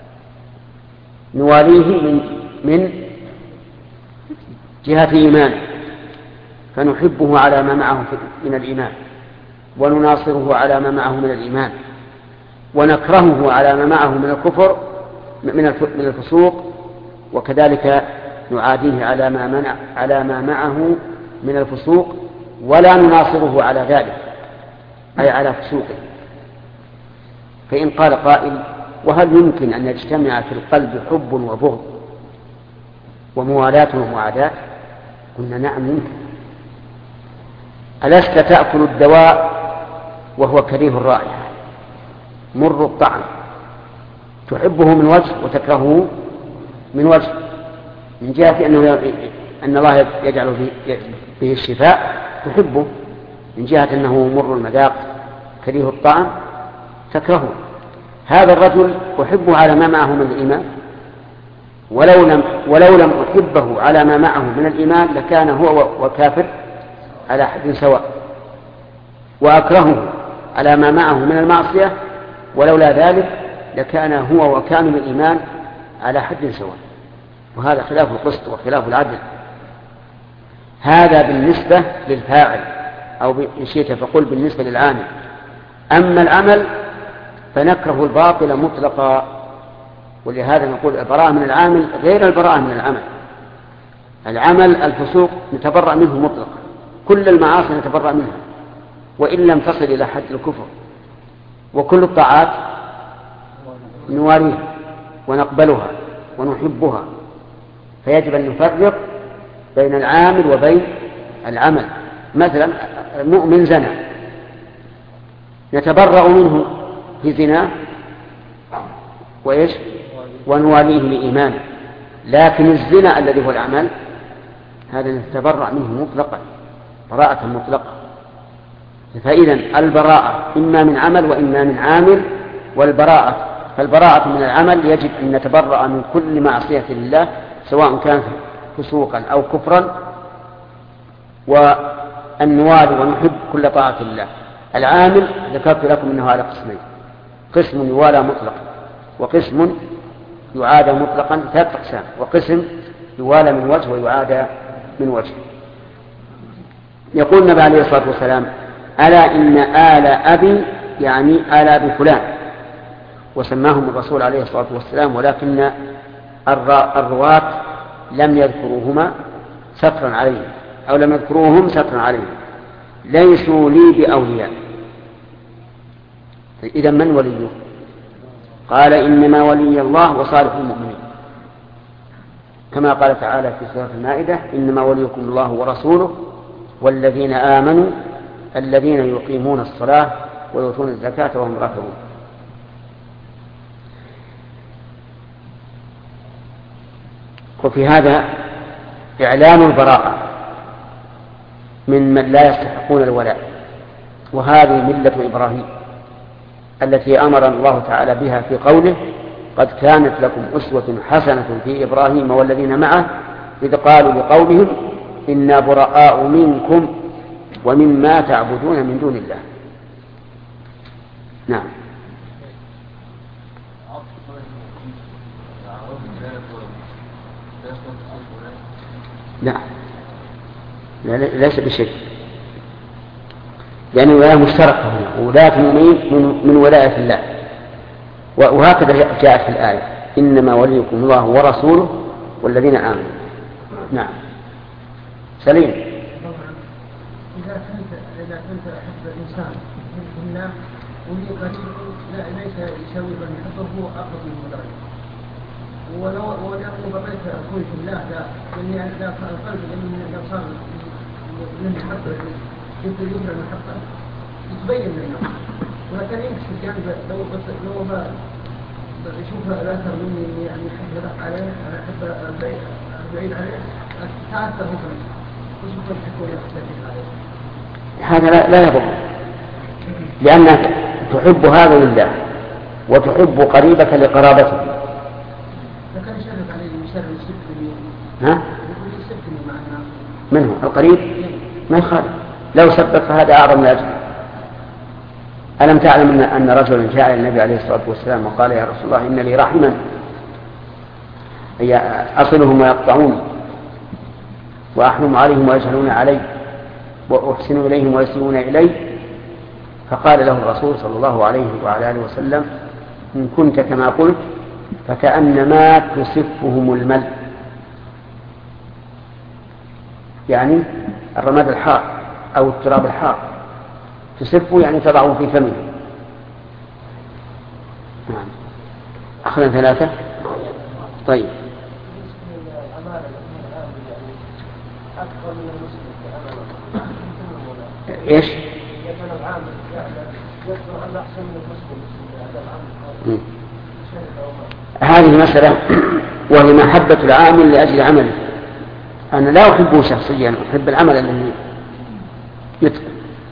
نواليه من جهة إيمانه، فنحبه على ما معه من الإيمان، ونناصره على ما معه من الإيمان، ونكرهه على ما معه من الكفر من الفسوق، وكذلك نعاديه على ما معه من الفسوق، ولا نناصره على ذلك، أي على فسوقه. فإن قال قائل: وهل يمكن أن يجتمع في القلب حب وبغض وموالاة ومعاداة؟ قلنا: نعم يمكن. ألست تأكل الدواء وهو كريه الرائحة مر الطعم، تحبه من وجه وتكرهه من وجه، من جهة أن الله يجعل به الشفاء تحبه، من جهة أنه مر المذاق كريه الطعم تكرهه. هذا الرجل أحبه على ما معه من الإيمان، ولو لم أحبه على ما معه من الإيمان لكان هو وكافر على حد سواء، وأكرهه على ما معه من المعصية ولولا ذلك لكان هو وكامل الإيمان على حد سواء. وهذا خلاف القسط وخلاف العدل. هذا بالنسبة للفاعل، أو إن شئت فقل بالنسبة للعامل. أما العمل فنكره الباطل مطلقا، ولهذا نقول البراءة من العامل غير البراءة من العمل. العمل الفسوق نتبرأ منه مطلقا، كل المعاصي نتبرأ منها وإن لم تصل إلى حد الكفر، وكل الطاعات نواريها ونقبلها ونحبها. فيجب أن نفرق بين العامل وبين العمل. مثلا مؤمن زنى نتبرأ منه في زنا وإيش ونواليه لإيمانه، لكن الزنا الذي هو العمل هذا نتبرأ منه مطلقا براءة مطلقة. فإذا البراءة إما من عمل وإما من عامل، فالبراءة من العمل يجب أن نتبرأ من كل معصية لله سواء كان فسوقا أو كفرا، وأن نوالي ونحب كل طاعة الله. العامل ذكرت لكم أنه على قسمين: قسم يوالى مطلقا، وقسم يعادى مطلقا، 3 أقسام، وقسم يوالى من وجه ويعادى من وجه. يقول النبي عليه الصلاة والسلام: ألا إن آل أبي يعني آل بفلان، وسماهم الرسول عليه الصلاة والسلام، ولكن الرواة لم يذكروهما سترا عليهم، أو لم يذكروهم سترا عليهم، ليسوا لي بأولياء. إذا من وليه؟ قال: إنما ولي الله وصالح المؤمنين، كما قال تعالى في سورة المائدة: إنما وليكم الله ورسوله والذين آمنوا الذين يقيمون الصلاة ويؤتون الزكاة وهم راكعون. وفي هذا إعلان البراءة من لا يستحقون الولاء، وهذه ملة إبراهيم التي أمر الله تعالى بها في قوله: قد كانت لكم أسوة حسنة في إبراهيم والذين معه إذ قالوا لقومهم إنا براء منكم ومما تعبدون من دون الله. نعم. لا ليس بشيء، لأن الولاية مشتركة هنا، ولاية المؤمنين من ولاية الله، وهكذا جاءت في الآية: إنما وليكم الله ورسوله والذين آمنوا. نعم. سليم. إذا كنت أحب الإنسان من الله ولي قريب ليس يساوي من يحبه هو أقرب من درجة، ولو بقيت أقول في الله لأني لا القلب لأن لو صار من محبة يمكن يظهر المحبة يتبين منه، ولكن يمكن جانب لو يشوف الآخر مني يعني أحب ذاك عليه أنا أحب بعيد عليه تعثر مثلا وشوف الحكومة يختلف عليه. هذا لا يضر، لأنك تحب هذا لله وتحب قريبك لقرابته. لكن يشرف عليه يشرف السبت ها؟ يقول يسبني مع الناس منه القريب ما يخالف، لو سبق فهذا أعظم من أجل. ألم تعلم أن رجلا جاء إلى النبي عليه الصلاة والسلام وقال: يا رسول الله إن لي رحما أصلهم ويقطعوني وأحلم عليهم ويجهلون علي وأحسن إليهم ويسيئون إلي. فقال له الرسول صلى الله عليه وعلى آله وسلم: إن كنت كما قلت فكأنما تسفهم المل، يعني الرماد الحار أو التراب الحار، تسفه يعني تضعه في فمه. نعم. أخذنا 3. طيب. إيش؟ هذه مسألة، وهي محبة العامل لأجل عمله. أنا لا أحبه شخصيا، أحب العمل الذي يتقن.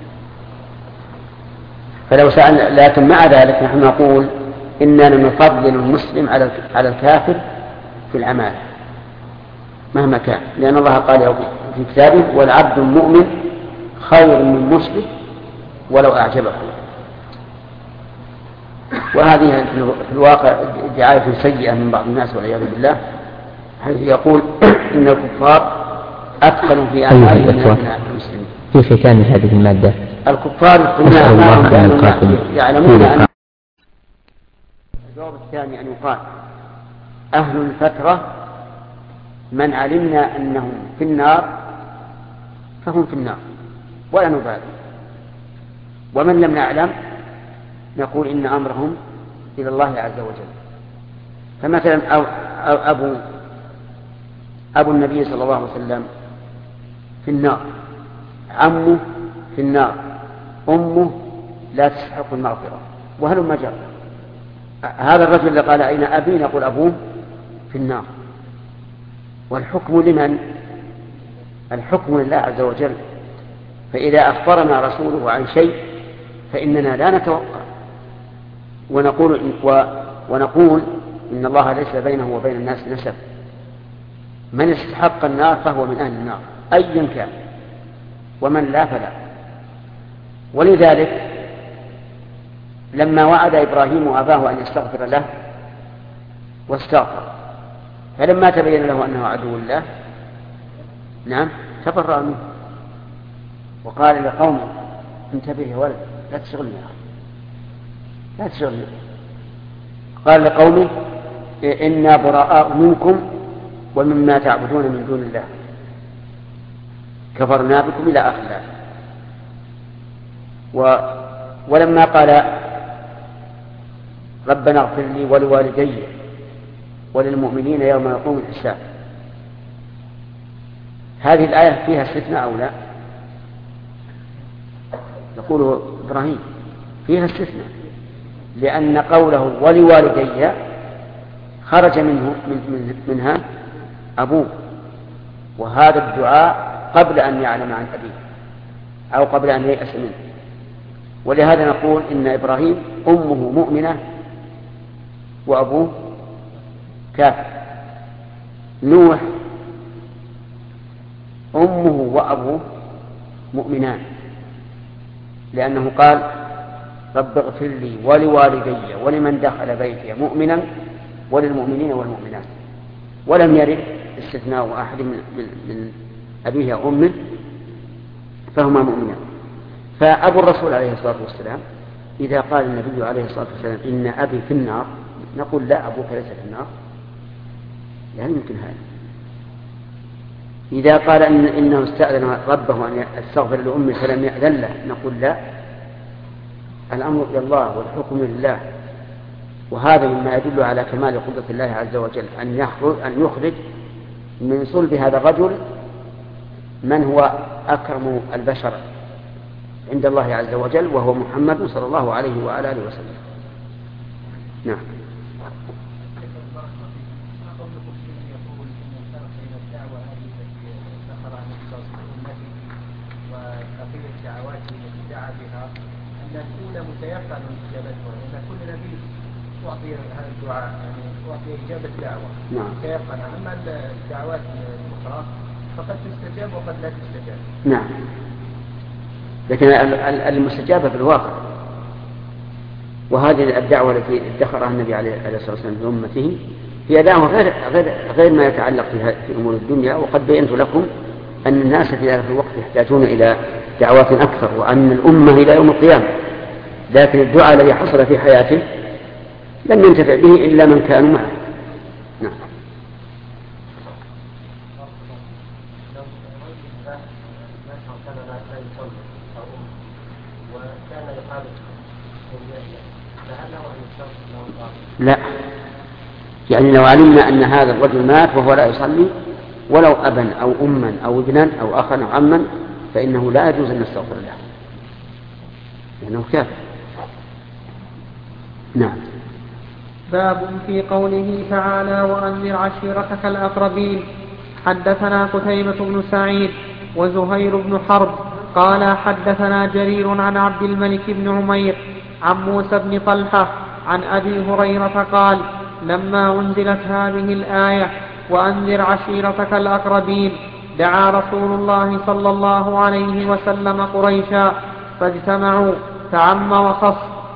فلو سأل، لكن مع ذلك نحن نقول إننا نفضل المسلم على الكافر في العمل مهما كان، لأن الله قال في كتابه: والعبد المؤمن خير من مشرك ولو أعجبكم. وهذه في الواقع دعاية سيئة من بعض الناس والعياذ بالله، حيث يقول إن الكفار أدخلوا في أعمالهم المسلمين. كيف كانت هذه المادة؟ الكفار يعلمون أن الجواب الثاني أن يقال: أهل الفترة من علمنا أنهم في النار فهم في النار ولا نبالي، ومن لم نعلم نقول إن أمرهم إلى الله عز وجل. فمثلا أبو النبي صلى الله عليه وسلم في النار، عمه في النار، أمه لا تستحق المغفرة، وهل ما جاء هذا الرجل اللي قال: أين أبي؟ نقول: أبوه في النار. والحكم لمن؟ الحكم لله عز وجل. فإذا أخبرنا رسوله عن شيء فإننا لا نتوقع، ونقول إن الله ليس بينه وبين الناس نسب، من استحق النار فهو من أهل النار أيا كان، ومن لا فلا. ولذلك لما وعد إبراهيم أباه أن يستغفر له واستغفر، فلما تبين له أنه عدو الله تبرأ منه وقال لقومه: انتبه يا ولد، لا تشغلني يا أخي، لا تشغلني. قال لقومه: إنا براء منكم ومما تعبدون من دون الله كفرنا بكم إلى آخر الآية. ولما قال: ربنا اغفر لي ولوالدي وللمؤمنين يوم يقوم الحساب، هذه الآية فيها استثناء أو لا؟ يقول إبراهيم فيها استثناء، لأن قوله ولوالدي خرج منها أبوه، وهذا الدعاء قبل أن يعلم عن أبيه أو قبل أن ييأس منه. ولهذا نقول إن إبراهيم أمه مؤمنة وأبوه كافر. نوح أمه وأبوه مؤمنان، لأنه قال: رب اغفر لي ولوالدي ولمن دخل بيتي مؤمنا وللمؤمنين والمؤمنات. ولم يرد استثناء أحد من أبيه وأمه، فهما مؤمنان. فأبو الرسول عليه الصلاة والسلام إذا قال النبي عليه الصلاة والسلام: إن أبي في النار، نقول: لا، أبوك ليس في النار، لا يمكن هذا. إذا قال إنه استأذن ربه أن يستغفر لأمه فلم يأذن له، نقول: لا، الأمر إلى الله والحكم لله. وهذا مما يدل على كمال قدرة الله عز وجل أن يخرج من صلب هذا الرجل من هو أكرم البشر عند الله عز وجل، وهو محمد صلى الله عليه وعلى آله وسلم. نعم. الأولى متيقن إجابتها، لأن كل نبي أعطي هذا الدعاء، يعني أعطي إجابة دعوة متيقن. أما الدعوات الأخرى فقد تستجاب وقد لا تستجاب. نعم، لكن المستجابة في الواقع. وهذه الدعوة التي ادخرها النبي عليه الصلاة والسلام لأمته هي دعوة غير ما يتعلق في أمور الدنيا. وقد بينت لكم أن الناس في ذلك الوقت يحتاجون إلى دعوات أكثر، وأن الأمة إلى يوم القيامة. لكن الدعاء الذي حصل في حياته لم ينتفع به إلا من كانوا معه. نعم. لا، يعني لو علمنا أن هذا الرجل مات وهو لا يصلي ولو أبا أو أما أو ابنا أو أخا أو عما، فإنه لا يجوز أن نستغفر له لأنه كافر. نعم. باب في قوله تعالى وأنذر عشيرتك الأقربين. حدثنا قتيبة بن سعيد وزهير بن حرب قال حدثنا جرير عن عبد الملك بن عمير عن موسى بن طلحة عن أبي هريرة قال لما أنزلت هذه الآية وأنذر عشيرتك الأقربين دعا رسول الله صلى الله عليه وسلم قريشا فاجتمعوا فعم وخص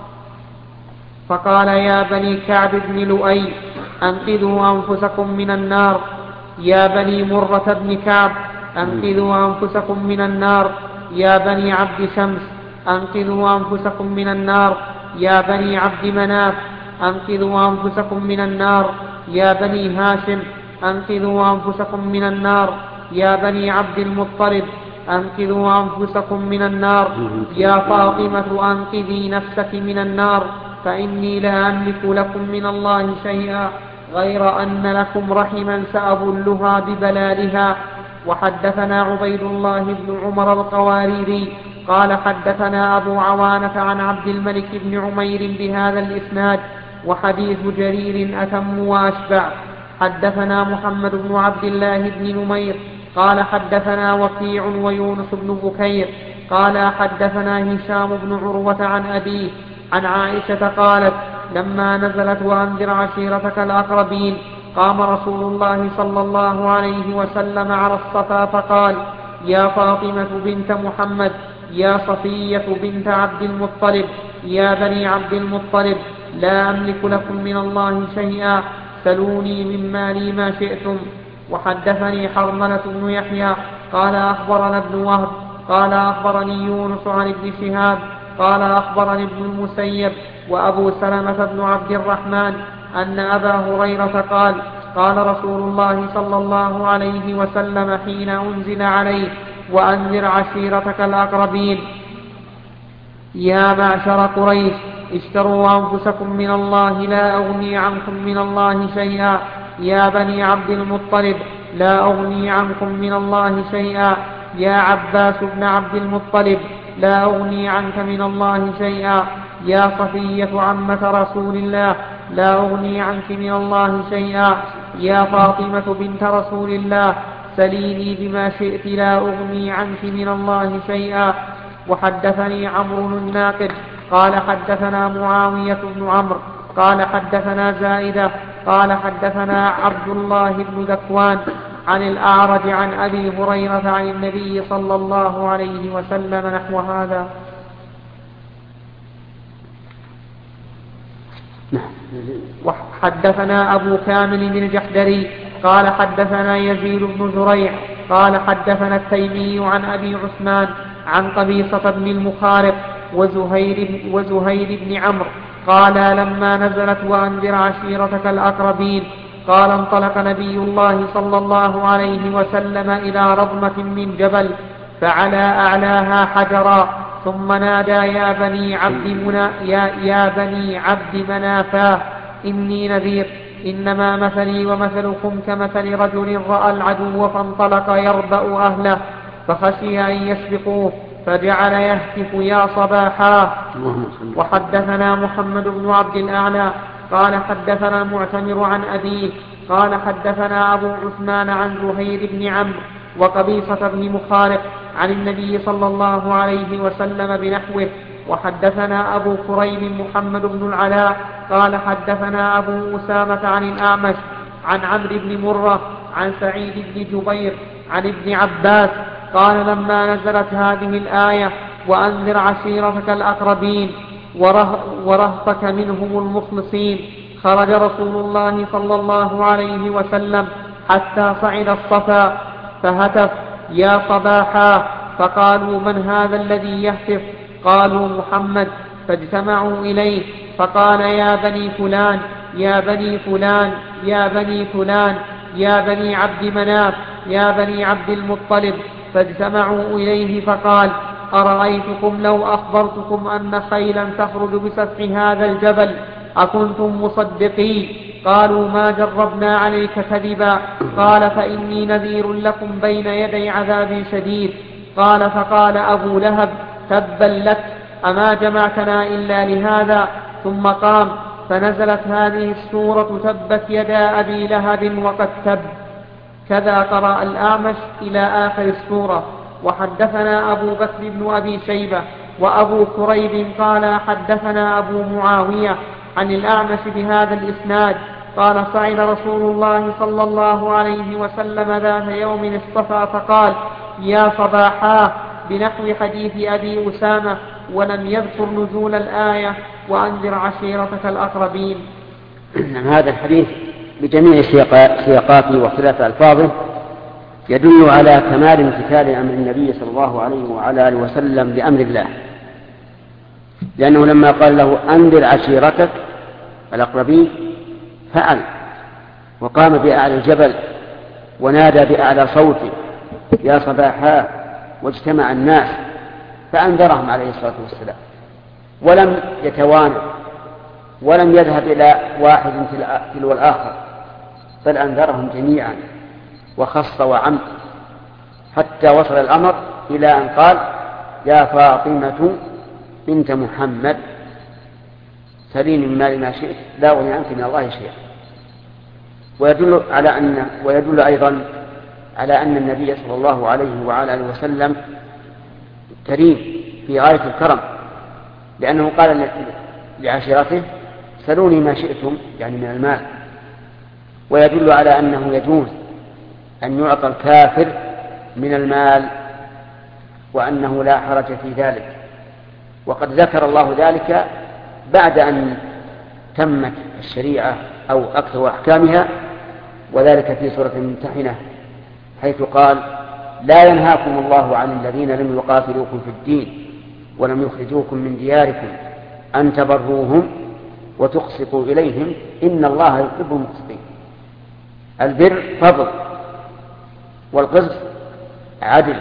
فقال يا بني كعب بن لؤي أنقذوا أنفسكم من النار، يا بني مرة بن كعب أنقذوا أنفسكم من النار، يا بني عبد شمس أنقذوا أنفسكم من النار، يا بني عبد مناف أنقذوا أنفسكم من النار، يا بني هاشم أنقذوا أنفسكم من النار، يا بني عبد المطلب أنقذوا أنفسكم من النار، يا فاطمة أنقذي نفسك من النار، فإني لا أملك لكم من الله شيئا غير أن لكم رحما سأبلها ببلالها. وحدثنا عبيد الله بن عمر القواريري قال حدثنا أبو عوانة عن عبد الملك بن عمير بهذا الإسناد، وحديث جرير أتم وأشبع. حدثنا محمد بن عبد الله بن نمير قال حدثنا وكيع ويونس بن بكير قال حدثنا هشام بن عروة عن أبيه عن عائشة قالت لما نزلت وأنذر عشيرتك الأقربين قام رسول الله صلى الله عليه وسلم على الصفا فقال يا فاطمة بنت محمد، يا صفية بنت عبد المطلب، يا بني عبد المطلب، لا أملك لكم من الله شيئا، سلوني من مالي ما شئتم. وحدثني حرملة بن يحيى قال أخبرنا ابن وهب قال أخبرني يونس عن ابن شهاب قال أخبرني ابن المسيب وأبو سلمة بن عبد الرحمن أن أبا هريرة قال قال رسول الله صلى الله عليه وسلم حين أنزل عليه وأنذر عشيرتك الأقربين يا معشر قريش اشتروا أنفسكم من الله لا أغني عنكم من الله شيئا، يا بني عبد المطلب لا أغني عنكم من الله شيئا، يا عباس بن عبد المطلب لا أغني عنك من الله شيئا، يا صفية عمة رسول الله لا أغني عنك من الله شيئا، يا فاطمة بنت رسول الله سليني بما شئت لا أغني عنك من الله شيئا. وحدثني عمرو الناقد قال حدثنا معاوية بن عمرو قال حدثنا زائدة قال حدثنا عبد الله بن ذكوان عن الأعرج عن أبي هريرة عن النبي صلى الله عليه وسلم نحو هذا. وحدثنا أبو كامل الجحدري قال حدثنا يزيد بن زريع قال حدثنا التيمي عن أبي عثمان عن قبيصة بن المخارق وزهير بن عمرو قال لما نزلت وأنذر عشيرتك الأقربين قال انطلق نبي الله صلى الله عليه وسلم إلى رضمة من جبل فعلى أعلاها حجرا ثم نادى يا بني عبد منافاه إني نذير، إنما مثلي ومثلكم كمثل رجل رأى العدو فانطلق يربأ أهله فخشي أن يسبقوه فجعل يهتف يا صباحا. وحدثنا محمد بن عبد الأعلى قال حدثنا المعتمر عن أبيه قال حدثنا أبو عثمان عن زهير بن عمرو وقبيصة بن مخارق عن النبي صلى الله عليه وسلم بنحوه. وحدثنا أبو كريب محمد بن العلاء قال حدثنا أبو أسامة عن الأعمش عن عمرو بن مرة عن سعيد بن جبير عن ابن عباس قال لما نزلت هذه الآية وأنذر عشيرتك الأقربين ورهطك منهم المخلصين خرج رسول الله صلى الله عليه وسلم حتى صعد الصفا فهتف يا صباحا، فقالوا من هذا الذي يهتف؟ قالوا محمد، فاجتمعوا إليه فقال يا بني فلان يا بني فلان يا بني فلان يا بني عبد مناف يا بني عبد المطلب، فاجتمعوا إليه فقال أرأيتكم لو أخبرتكم أن خيلا تخرج بسفح هذا الجبل أكنتم مصدقين؟ قالوا ما جربنا عليك كذبا. قال فإني نذير لكم بين يدي عذاب شديد. قال فقال أبو لهب تبا لك، أما جمعتنا إلا لهذا؟ ثم قام فنزلت هذه السورة تبت يدا أبي لهب وقد تب. كذا قرأ الأعمش إلى آخر السورة. وحدثنا أبو بكر بن أبي شيبة وأبو كريب قال حدثنا أبو معاوية عن الأعمش بهذا الإسناد قال صعد رسول الله صلى الله عليه وسلم ذات يوم اصطفى فقال يا صباحاه بنحو حديث أبي أسامة ولم يذكر نزول الآية وأنذر عشيرتك الأقربين. هذا الحديث بجميع سياقاته واختلاف ألفاظه يدل على كمال امتثال أمر النبي صلى الله عليه وعلى آله وسلم لأمر الله، لأنه لما قال له أنذر عشيرتك الأقربين فعل، وقام بأعلى الجبل ونادى بأعلى صوته يا صباحا، واجتمع الناس فأنذرهم عليه الصلاة والسلام، ولم يتوانى ولم يذهب إلى واحد تلو الآخر، بل أنذرهم جميعا وخص وعم، حتى وصل الأمر إلى أن قال يا فاطمة بنت محمد سليني من مال ما شئت لا أغني عنك من الله شيئا. ويدل أيضا على أن النبي صلى الله عليه وعلى آله وسلم كريم في غاية الكرم، لأنه قال لعشيرته سلوني ما شئتم يعني من المال. ويدل على أنه يجوز أن يعطى الكافر من المال وأنه لا حرج في ذلك، وقد ذكر الله ذلك بعد أن تمت الشريعة أو أكثر أحكامها، وذلك في سورة الممتحنة حيث قال لا ينهاكم الله عن الذين لم يقاتلوكم في الدين ولم يخرجوكم من دياركم أن تبروهم وتقسطوا إليهم إن الله يحب المقسطين. البر فضل والقسط عدل،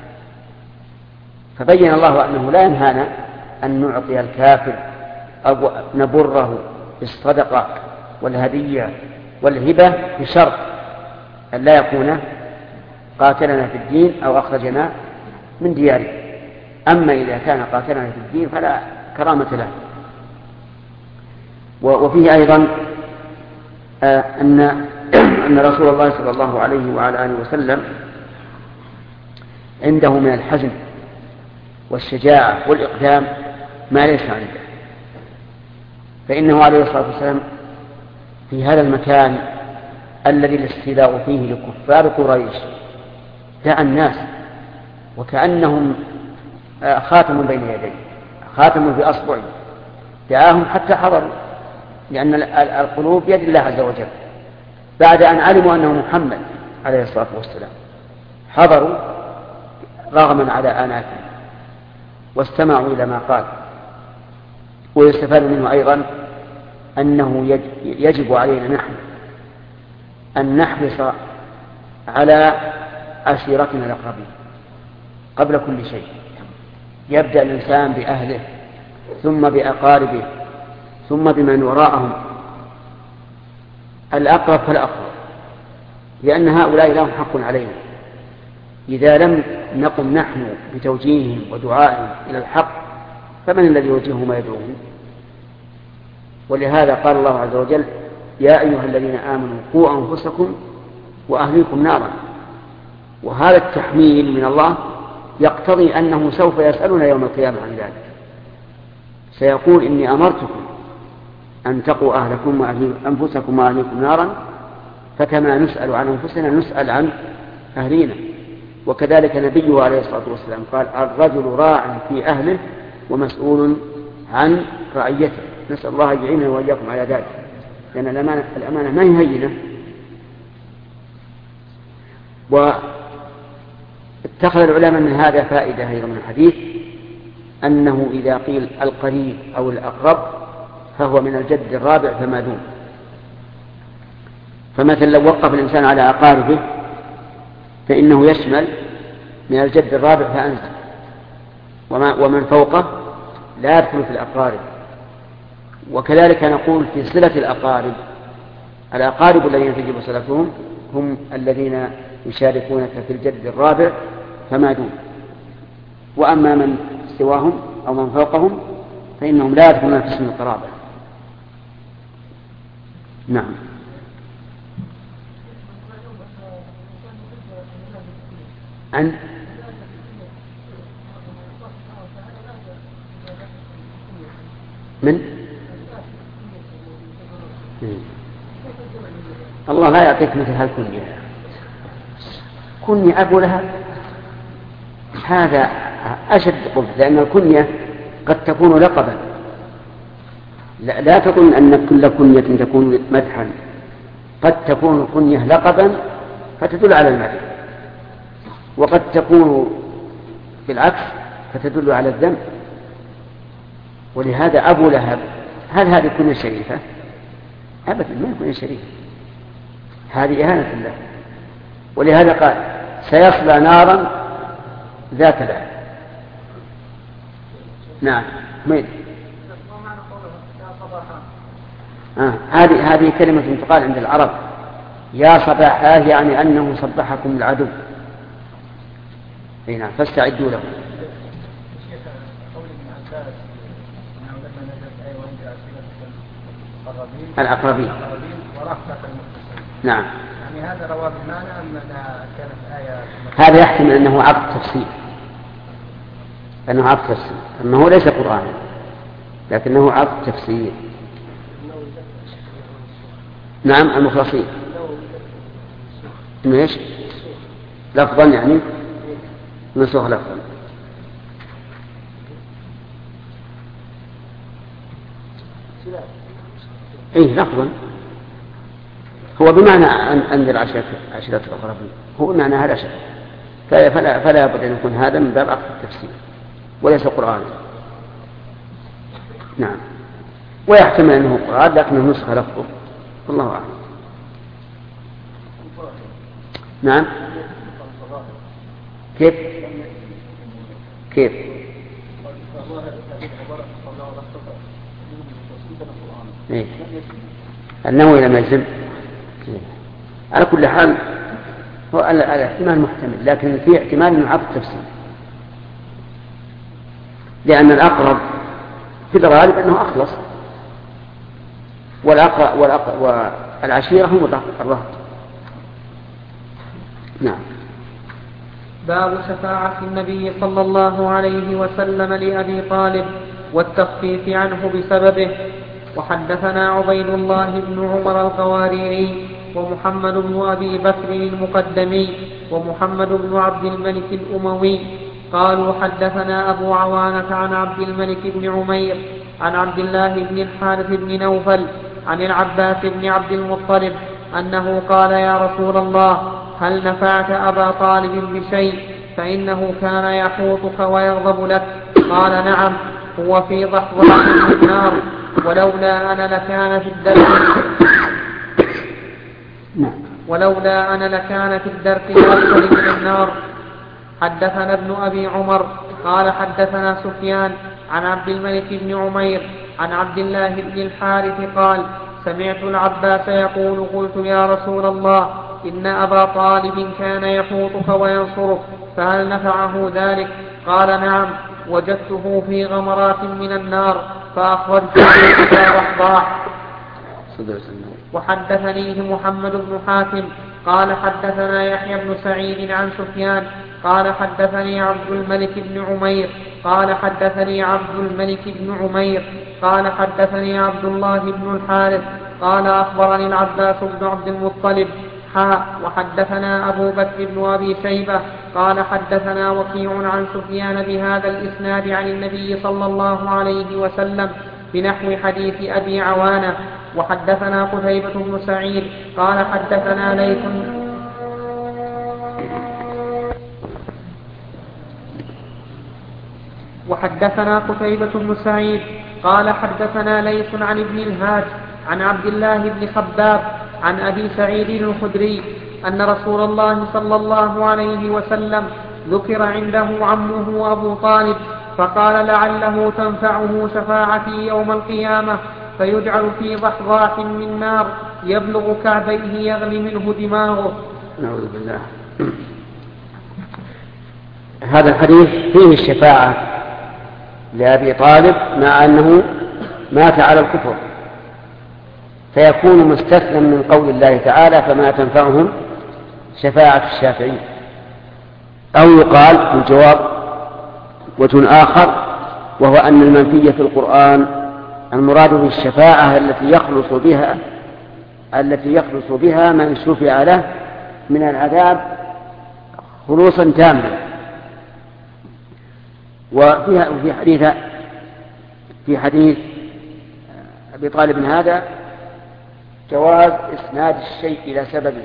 فبين الله أنه لا ينهانا أن نعطي الكافر أو نبره بالصدقة والهدية والهبة بشرط أن لا يكون قاتلنا في الدين أو أخرجنا من ديارنا. أما إذا كان قاتلنا في الدين فلا كرامة له. وفيه أيضا أن رسول الله صلى الله عليه وعلى آله وسلم عنده من الحزم والشجاعة والإقدام ما ليس عنده، فإنه عليه الصلاة والسلام في هذا المكان الذي الاستيلاء فيه لكفار قريش دعا الناس وكأنهم خاتم بين يديه، خاتم في أصبعه، دعاهم حتى حضروا، لأن القلوب بيد الله عز وجل. بعد أن علموا أنه محمد عليه الصلاة والسلام حضروا رغما على آناتهم واستمعوا إلى ما قال. ويستفاد منه أيضا أنه يجب علينا نحن أن نحرص على عشيرتنا الأقربين قبل كل شيء. يبدأ الإنسان بأهله ثم بأقاربه ثم بمن وراءهم، الأقرب فالأقرب، لأن هؤلاء لهم حق علينا. إذا لم نقم نحن بتوجيههم ودعائهم إلى الحق فمن الذي يوجههم ويدعوهم؟ ولهذا قال الله عز وجل يا أيها الذين آمنوا قوا أنفسكم وأهليكم نارا. وهذا التحميل من الله يقتضي أنه سوف يسألنا يوم القيامة عن ذلك، سيقول إني أمرتكم أن تقوا أهلكم أنفسكم وأهليكم نارا، فكما نسأل عن أنفسنا نسأل عن أهلينا. وكذلك نبيه عليه الصلاة والسلام قال الرجل راع في أهله ومسؤول عن رعيته. نسأل الله يعيننا وإياكم على ذلك، لأن الأمانة ما هي هينة. واتخذ العلماء من هذا فائدة أيضا من الحديث، أنه إذا قيل القريب أو الأقرب فهو من الجد الرابع فما دون. فمثلا لو وقف الإنسان على أقاربه فإنه يشمل من الجد الرابع فأنزل، ومن فوقه لا يدخل في الأقارب. وكذلك نقول في صلة الأقارب الذين تجب صلتهم هم الذين يشاركونك في الجد الرابع فما دون. وأما من سواهم أو من فوقهم فإنهم لا يدخلون في اسم القرابة. نعم. عن من الله لا يعطيك مثل هالكنية. كنية أبو لهب هذا أشد قبح، لأن الكنية قد تكون لقبا. لا تظن أن كل كنية تكون مدحا، قد تكون الكنية لقبا فتدل على المدح، وقد تكون بالعكس فتدل على الذنب. ولهذا أبو لهب، هل هذه كنية شريفة؟ أبدا ما كنية شريفة، هذه إهانة الله. ولهذا قال سيصلى نارا ذات لهب. نعم. ميت. هذه كلمة تقال عند العرب، يا صباحاه، يعني أنه صبحكم العدو. نعم، فاستعدوا له. الأقربين. نعم. يعني هذا رواه بمعنى أنها كانت آية. هذا يحتمل أنه عقد تفسير، أنه عقد تفسير، أما هو ليس قرآنا لكنه عقد تفسير. نعم. المخلصين إنه إيش؟ لفظا يعني نسوخ لفظا. إيه لفظا، هو بمعنى أنذر عشيرة الأقربين، هو بمعنى هذا شيء، فلا يبد أن يكون هذا من باب عقد التفسير وليس قرآن. نعم. ويحتمل أنه قرآن لكنه نسخ لفظه، والله أعلم. نعم. كيف؟ إيه؟ النووي لم يجزم. على كل حال هو الاحتمال محتمل، لكن في احتمال من عقد التفسير، لأن الأقرب في الغالب أنه أخلص، والعشيرة هم الرهط. نعم. باب شفاعة النبي صلى الله عليه وسلم لأبي طالب والتخفيف عنه بسببه. وحدثنا عبيد الله بن عمر القواريري ومحمد بن أبي بكر المقدمي ومحمد بن عبد الملك الأموي قالوا حدثنا أبو عوانة عن عبد الملك بن عمير عن عبد الله بن الحارث بن نوفل عن العباس بن عبد المطلب أنه قال يا رسول الله هل نفعت أبا طالب بشيء فإنه كان يحوطك ويغضب لك؟ قال نعم، هو في ضحضاح من النار ولولا أنا لكان في الدرك الأسفل من النار. حدثنا ابن أبي عمر قال حدثنا سفيان عن عبد الملك بن عمير عن عبد الله بن الحارث قال سمعت العباس يقول قلت يا رسول الله إن أبا طالب كان يحوطك وينصرك فهل نفعه ذلك؟ قال نعم، وجدته في غمرات من النار فأخرجته إلى رحضاح. وحدثنيه محمد بن حاتم قال حدثنا يحيى بن سعيد عن سفيان قال حدثني عبد الملك بن عمير قال حدثني عبد الله بن الحارث قال أخبرني العباس بن عبد المطلب. وحدثنا أبو بكر بن أبي شيبة قال حدثنا وكيع عن سفيان بهذا الإسناد عن النبي صلى الله عليه وسلم بنحو حديث أبي عوانة. وحدثنا قتيبة بن سعيد قال حدثنا ليث عن ابن الهاد عن عبد الله بن خباب عن أبي سعيد الخدري أن رسول الله صلى الله عليه وسلم ذكر عنده عمه أبو طالب فقال لعله تنفعه شفاعتي يوم القيامة فيجعل في ضحضاح من نار يبلغ كعبيه يغلي منه دماغه. نعوذ بالله. هذا الحديث فيه الشفاعة لأبي طالب مع أنه مات على الكفر، فيكون مستثنى من قول الله تعالى فما تنفعهم شفاعة الشافعين. أو يقال الجواب وجه آخر، وهو أن المنفي في القرآن المراد بالشفاعة التي يخلص بها من شفع له من العذاب خلوصا تاما. في حديث أبي طالب هذا جواز إسناد الشيء إلى سببه،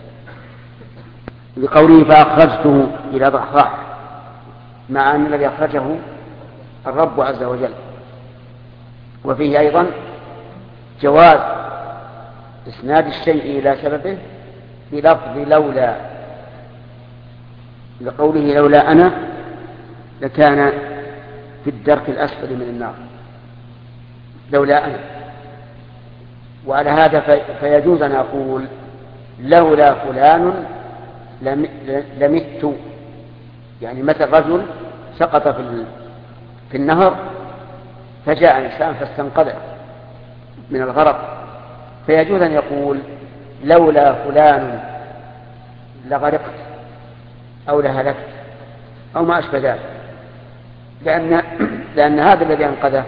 لقوله فأخرجته إلى ضحضاح، مع أن الذي أخرجه الرب عز وجل. وفيه أيضا جواز إسناد الشيء إلى سببه بلفظ لولا، لقوله لولا أنا لكان في الدرك الأسفل من النار، لولا أنا. وعلى هذا فيجوز أن أقول لولا فلان لمت، يعني متى الرجل سقط في النهر فجاء إنسان فاستنقذه من الغرق، فيجوز أن يقول لولا فلان لغرقت أو لهلكت أو ما أشبه ذلك، لأن هذا الذي أنقذه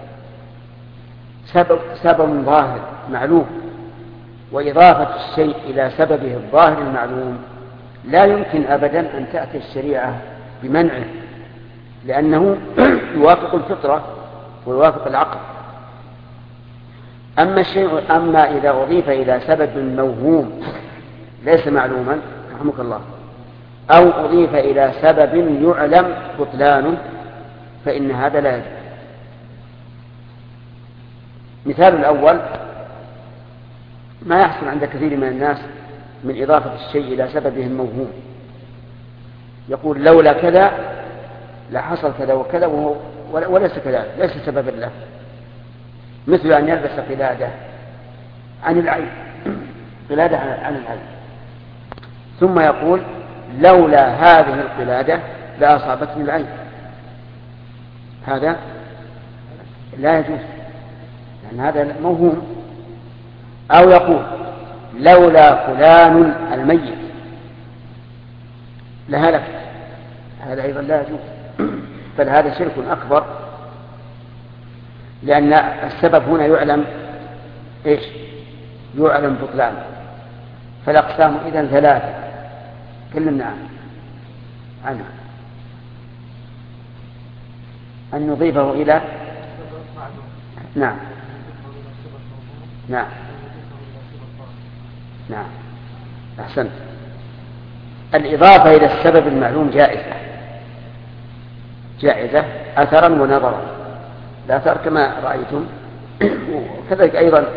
سبب ظاهر معلوم، وإضافة الشيء إلى سببه الظاهر المعلوم لا يمكن أبدا أن تأتي الشريعة بمنعه، لأنه يوافق الفطرة ويوافق العقل. أما إذا أضيف إلى سبب موهوم ليس معلوما رحمك الله، أو أضيف إلى سبب يعلم بطلانه، فإن هذا لا يجوز. مثال الأول ما يحصل عند كثير من الناس من إضافة الشيء إلى سببه الموهوم، يقول لولا كذا لحصل كذا وكذا وليس كذلك، ليس سببا له، مثل أن يلبس قلادة عن العين، قلادة عن العين، ثم يقول لولا هذه القلادة لأصابتني العين، هذا لا يجوز لأن هذا موهوم. أو يقول لولا فلان الميت لهلك، هذا أيضا لا يجوز، بل هذا شرك أكبر، لأن السبب هنا يعلم إيش؟ يعلم بطلان. فالأقسام إذن ثلاثة كلمنا عنها، أن نضيفه إلى نعم أحسنت. الإضافة إلى السبب المعلوم جائزة أثرا ونظرا، الأثر كما رأيتم. وكذلك أيضا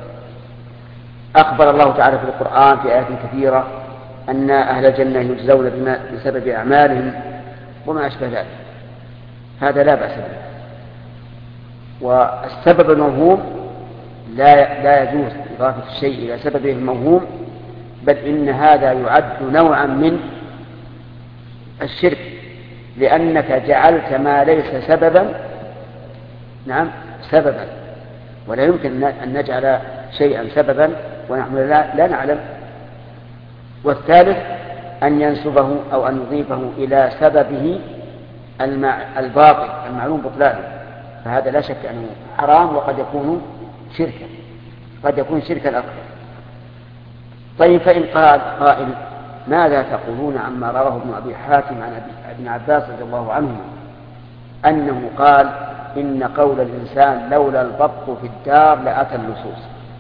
أخبر الله تعالى في القرآن في آيات كثيرة أن أهل الجنة يجزون بسبب أعمالهم وما أشبه ذلك، هذا لا بأس به. والسبب الموهوم لا يجوز إضافة الشيء إلى سببه الموهوم، بل إن هذا يعد نوعا من الشرك، لأنك جعلت ما ليس سببا سببا، ولا يمكن أن نجعل شيئا سببا ونحن لا نعلم. والثالث أن ينسبه أو أن يضيفه إلى سببه الباطل المعلوم بطلانه، فهذا لا شك أنه حرام، وقد يكون شركا، قد يكون شركا أكبر. طيب، فإن قال قائل ماذا تقولون عما رواه ابن أبي حاتم عن ابن عباس رضي الله عنهما أنه قال إن قول الإنسان لولا البط في الدار لأتى اللصوص؟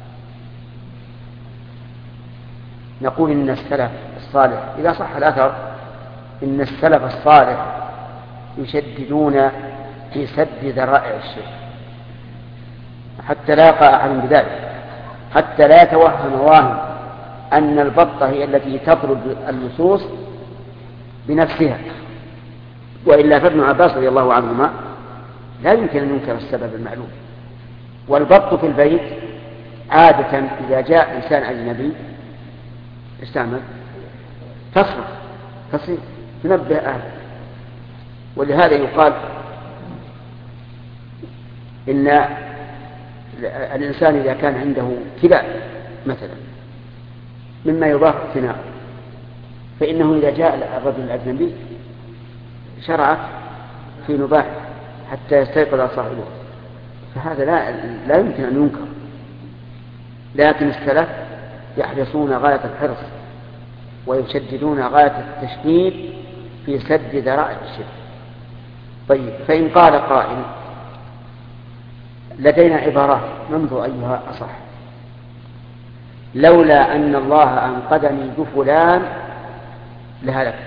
نقول إن السلف الصالح إذا صح الأثر إن السلف الصالح يشددون في سد ذرائع الشرك حتى لا يقع أحد بذلك، حتى لا يتوهم واهم أن البطة هي التي تطرد اللصوص بنفسها. وإلا فابن عباس رضي الله عنهما لا يمكن أن ينكر السبب المعلوم. والبط في البيت عادة إذا جاء إنسان أجنبي استعمل تصرخ تنبه أهله. ولهذا يقال إن الإنسان إذا كان عنده كلاب مثلا مما يضاف الثناء، فإنه إذا جاء الرجل الأجنبي شرعت في نباح حتى يستيقظ صاحبه، فهذا لا يمكن أن ينكر. لكن السلف يحرصون غاية الحرص ويشددون غاية التشديد في سد ذرائع الشرك. طيب، فإن قال قائل لدينا عبارات ننظر أيها أصح: لولا أن الله أنقذني بفلان لهلك.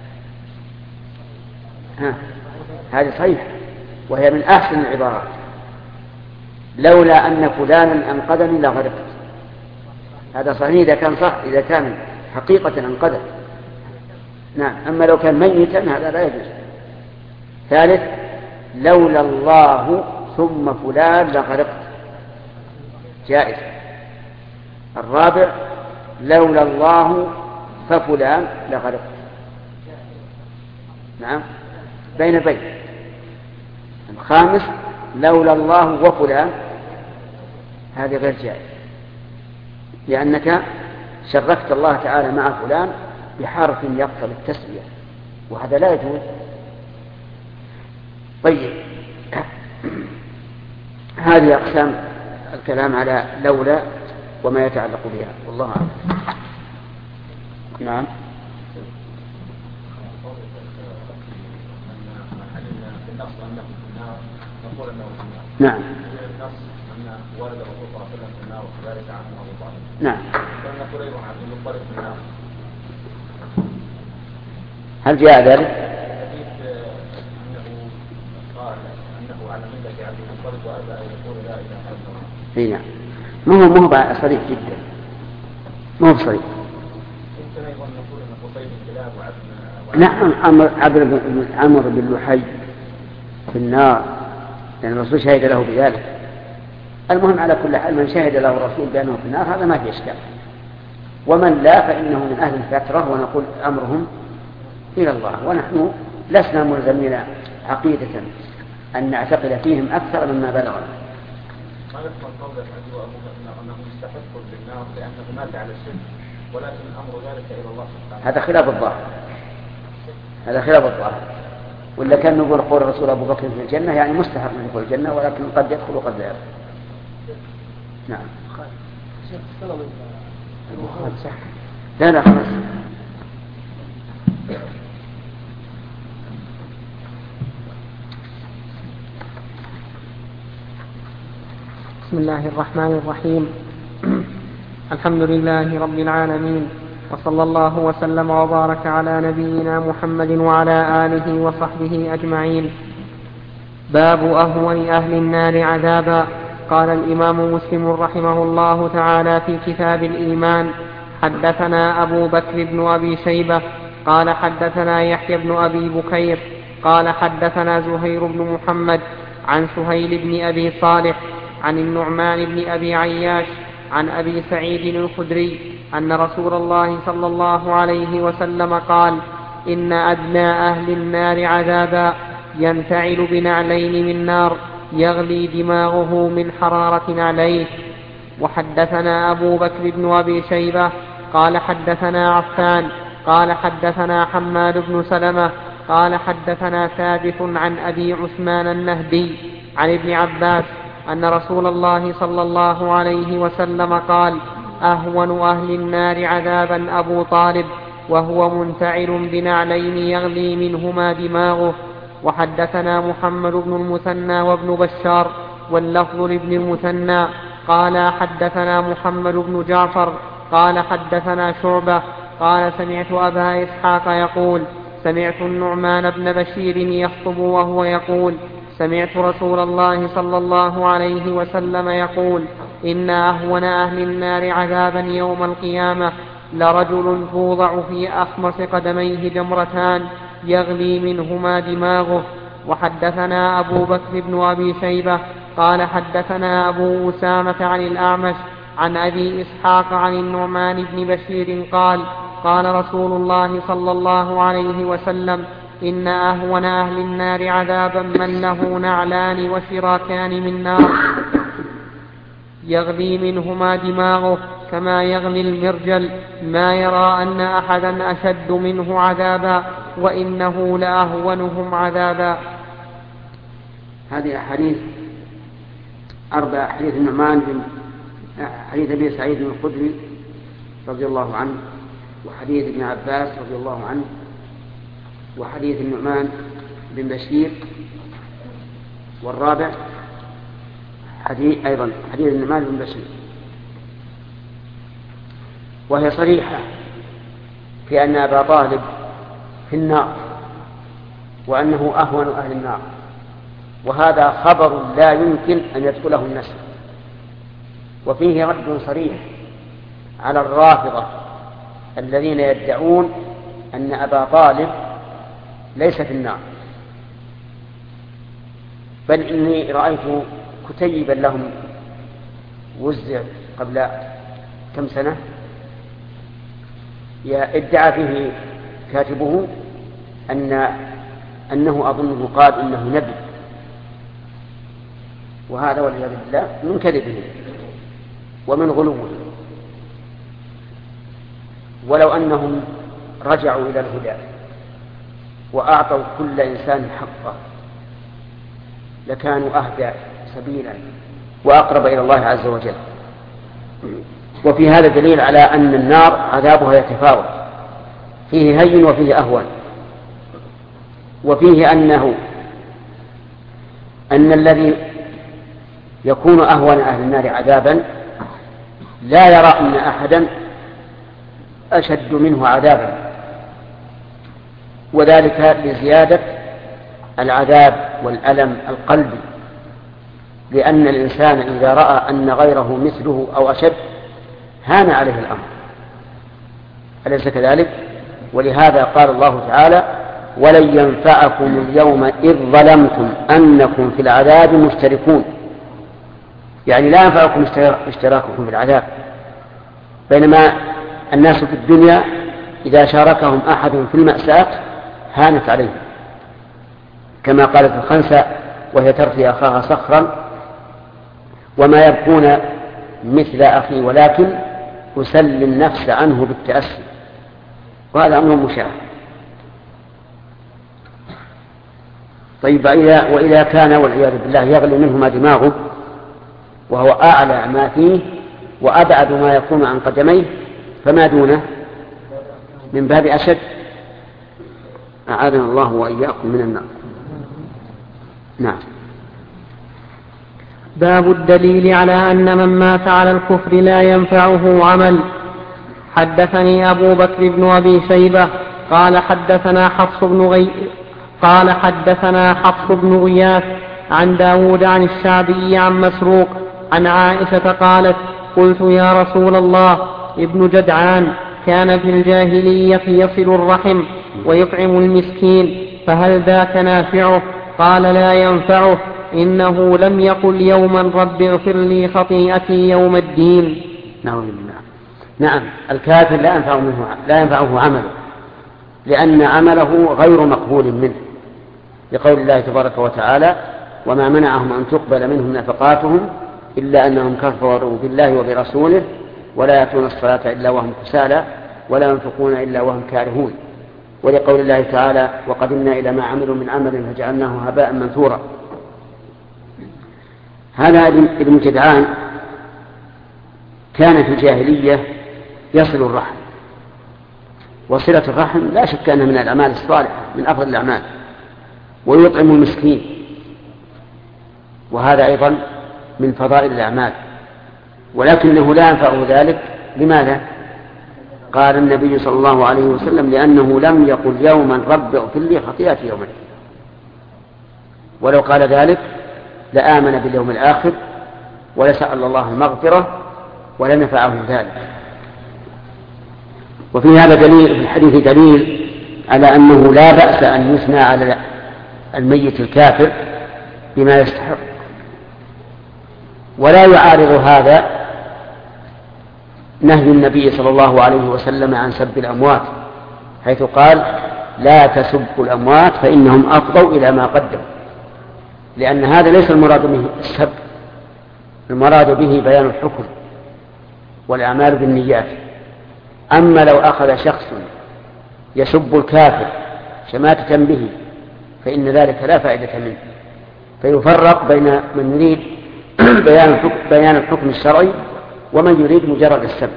هذه صحيح وهي من أحسن العبارات. لولا أن فلانا أنقذني لغرقت. هذا صحيح إذا كان صح، إذا كان حقيقة أنقذه. نعم. أما لو كان ميتا هذا لا يجوز. ثالث: لولا الله ثم فلان لغرقت، جائز. الرابع: لولا الله ففلان لغرقت. نعم، بين بين. الخامس: لولا الله وفلان، هذه غير جائز، لأنك شركت الله تعالى مع فلان بحرف يقتضي التسوية، وهذا لا يجوز. طيب، هذه أقسام الكلام على لولا وما يتعلق بها، والله أعلم. نعم. نعم. نعم. هل جاء ذلك؟ نعم. مو صريح جدا، مو صريح. نعم. عمرو بن لحي في النار، لأن الرسول شهد له بذلك. المهم على كل حال من شهد له الرسول بأنه في النار هذا ما في إشكال، ومن لا فإنه من أهل الفترة، ونقول أمرهم إلى الله، ونحن لسنا ملزمين عقيدة أن نعتقد فيهم أكثر مما بلغنا. ما يفهم قولك أنه يستحق بالنار لأنه مات على الشرك، ولكن الأمر ذلك إلى الله سبحانه. هذا خلاف الظاهر، هذا خلاف الظاهر. ولا كان نقول قول الرسول أبو بكر في الجنة، يعني مستحق من يدخل الجنة، ولكن قد يدخل وقد لا يدخل. نعم. لا خلاص. بسم الله الرحمن الرحيم. الحمد لله رب العالمين، وصلى الله وسلم وبارك على نبينا محمد وعلى آله وصحبه أجمعين. باب أهون أهل النار عذابا. قال الإمام مسلم رحمه الله تعالى في كتاب الإيمان: حدثنا أبو بكر بن أبي شيبة قال حدثنا يحيى بن أبي بكير قال حدثنا زهير بن محمد عن سهيل بن أبي صالح عن النعمان بن أبي عياش عن أبي سعيد الخدري أن رسول الله صلى الله عليه وسلم قال: إن أدنى أهل النار عذابا ينتعل بنعلين من نار يغلي دماغه من حرارة عليه. وحدثنا أبو بكر بن أبي شيبة قال حدثنا عفان قال حدثنا حماد بن سلمة قال حدثنا ثابت عن أبي عثمان النهدي عن ابن عباس أن رسول الله صلى الله عليه وسلم قال: أهون أهل النار عذابا أبو طالب وهو منتعل بنعلين يغلي منهما دماغه. وحدثنا محمد بن المثنى وابن بشار واللفظ لابن المثنى قال حدثنا محمد بن جعفر قال حدثنا شعبة قال سمعت أبا إسحاق يقول: سمعت النعمان بن بشير يخطب وهو يقول: سمعت رسول الله صلى الله عليه وسلم يقول: إن أهون أهل النار عذابا يوم القيامة لرجل توضع في أخمص قدميه جمرتان يغلي منهما دماغه. وحدثنا أبو بكر بن أبي شيبة قال حدثنا أبو أسامة عن الأعمش عن أبي إسحاق عن النعمان بن بشير قال: قال رسول الله صلى الله عليه وسلم: إن أهون أهل النار عذابا من له نعلان وشراكان من نار. يغلي منهما دماغه كما يغلي المرجل، ما يرى أن أحدا أشد منه عذابا وإنه لأهونهم عذابا. هذه أحاديث أربع: حديث النعمان حديث أبي سعيد الخدري رضي الله عنه، وحديث ابن عباس رضي الله عنه، وحديث النعمان بن بشير، والرابع حديث النعمان بن بشير. وهي صريحة في أن أبا طالب في النار وأنه أهون أهل النار، وهذا خبر لا يمكن أن يدخله النسل. وفيه رد صريح على الرافضة الذين يدعون أن أبا طالب ليس في النار، بل إني رأيت كتيبا لهم وزع قبل كم سنة ادعى فيه كاتبه أنه أظنه قال إنه نبي، وهذا والعياذ بالله من كذبه ومن غلوه. ولو أنهم رجعوا إلى الهدى وأعطوا كل إنسان حقه لكانوا أهدى سبيلا وأقرب إلى الله عز وجل. وفي هذا دليل على أن النار عذابها يتفاوت، فيه هين وفيه أهون. وفيه أن الذي يكون أهون أهل النار عذابا لا يرى أن أحدا أشد منه عذابا، وذلك لزيادة العذاب والألم القلبي، لأن الإنسان إذا رأى أن غيره مثله أو أشد هان عليه الأمر، أليس كذلك؟ ولهذا قال الله تعالى: ولن ينفعكم اليوم إذ ظلمتم أنكم في العذاب مشتركون، يعني لا ينفعكم اشتراككم في العذاب. بينما الناس في الدنيا إذا شاركهم أحد في المأساة هانت عليهم، كما قالت الخنسة وهي ترثي أخاها صخرا: وما يبكون مثل أخي ولكن أسلي النفس عنه بالتأسي. وهذا أمر مشاهد. طيب، وإذا كان والعياذ بالله يغلي منهما دماغه وهو أعلى ما فيه وأبعد ما يكون عن قدميه، فما دونه من باب أشد. أعاذنا الله وإياكم من النار. نعم. باب الدليل على أن من مات على الكفر لا ينفعه عمل. حدثني أبو بكر بن أبي شيبة قال حدثنا حفص بن غياث عن داود عن الشعبي عن مسروق عن عائشة قالت: قلت يا رسول الله، ابن جدعان كان في الجاهلية يصل الرحم ويطعم المسكين، فهل ذاك نافعه؟ قال: لا ينفعه، إنه لم يقل يوما رب اغفر لي خطيئتي يوم الدين. نعم، الكافر لا ينفعه عمله، لأن عمله غير مقبول منه، لقول الله تبارك وتعالى: وما منعهم أن تقبل منهم نفقاتهم إلا أنهم كفروا بالله وبرسوله ولا يأتون الصلاة إلا وهم كسالى ولا ينفقون إلا وهم كارهون. ولقول الله تعالى: وقدمنا إلى ما عملوا من عمل فجعلناه هباء منثورا. هذا ابن جدعان كان في الجاهلية يصل الرحم، وصلة الرحم لا شك أنها من الأعمال الصالحة، من أفضل الأعمال، ويطعم المسكين، وهذا أيضا من فضائل الأعمال، ولكنه لا ينفعه ذلك. لماذا؟ قال النبي صلى الله عليه وسلم: لأنه لم يقل يوما رب اغفر لي خطيئتي يوم الدين. ولو قال ذلك لآمن باليوم الآخر ولسأل الله المغفرة ولنفعه ذلك. وفي هذا دليل، في الحديث دليل على أنه لا بأس أن يثنى على الميت الكافر بما يستحق، ولا يعارض هذا نهي النبي صلى الله عليه وسلم عن سب الأموات، حيث قال: لا تسبوا الأموات فإنهم أفضوا إلى ما قدموا، لأن هذا ليس المراد منه السب، المراد به بيان الحكم والأعمال بالنيات. أما لو أخذ شخص يسب الكافر شماتة به فإن ذلك لا فائدة منه، فيفرق بين من يريد بيان الحكم الشرعي ومن يريد مجرد السب.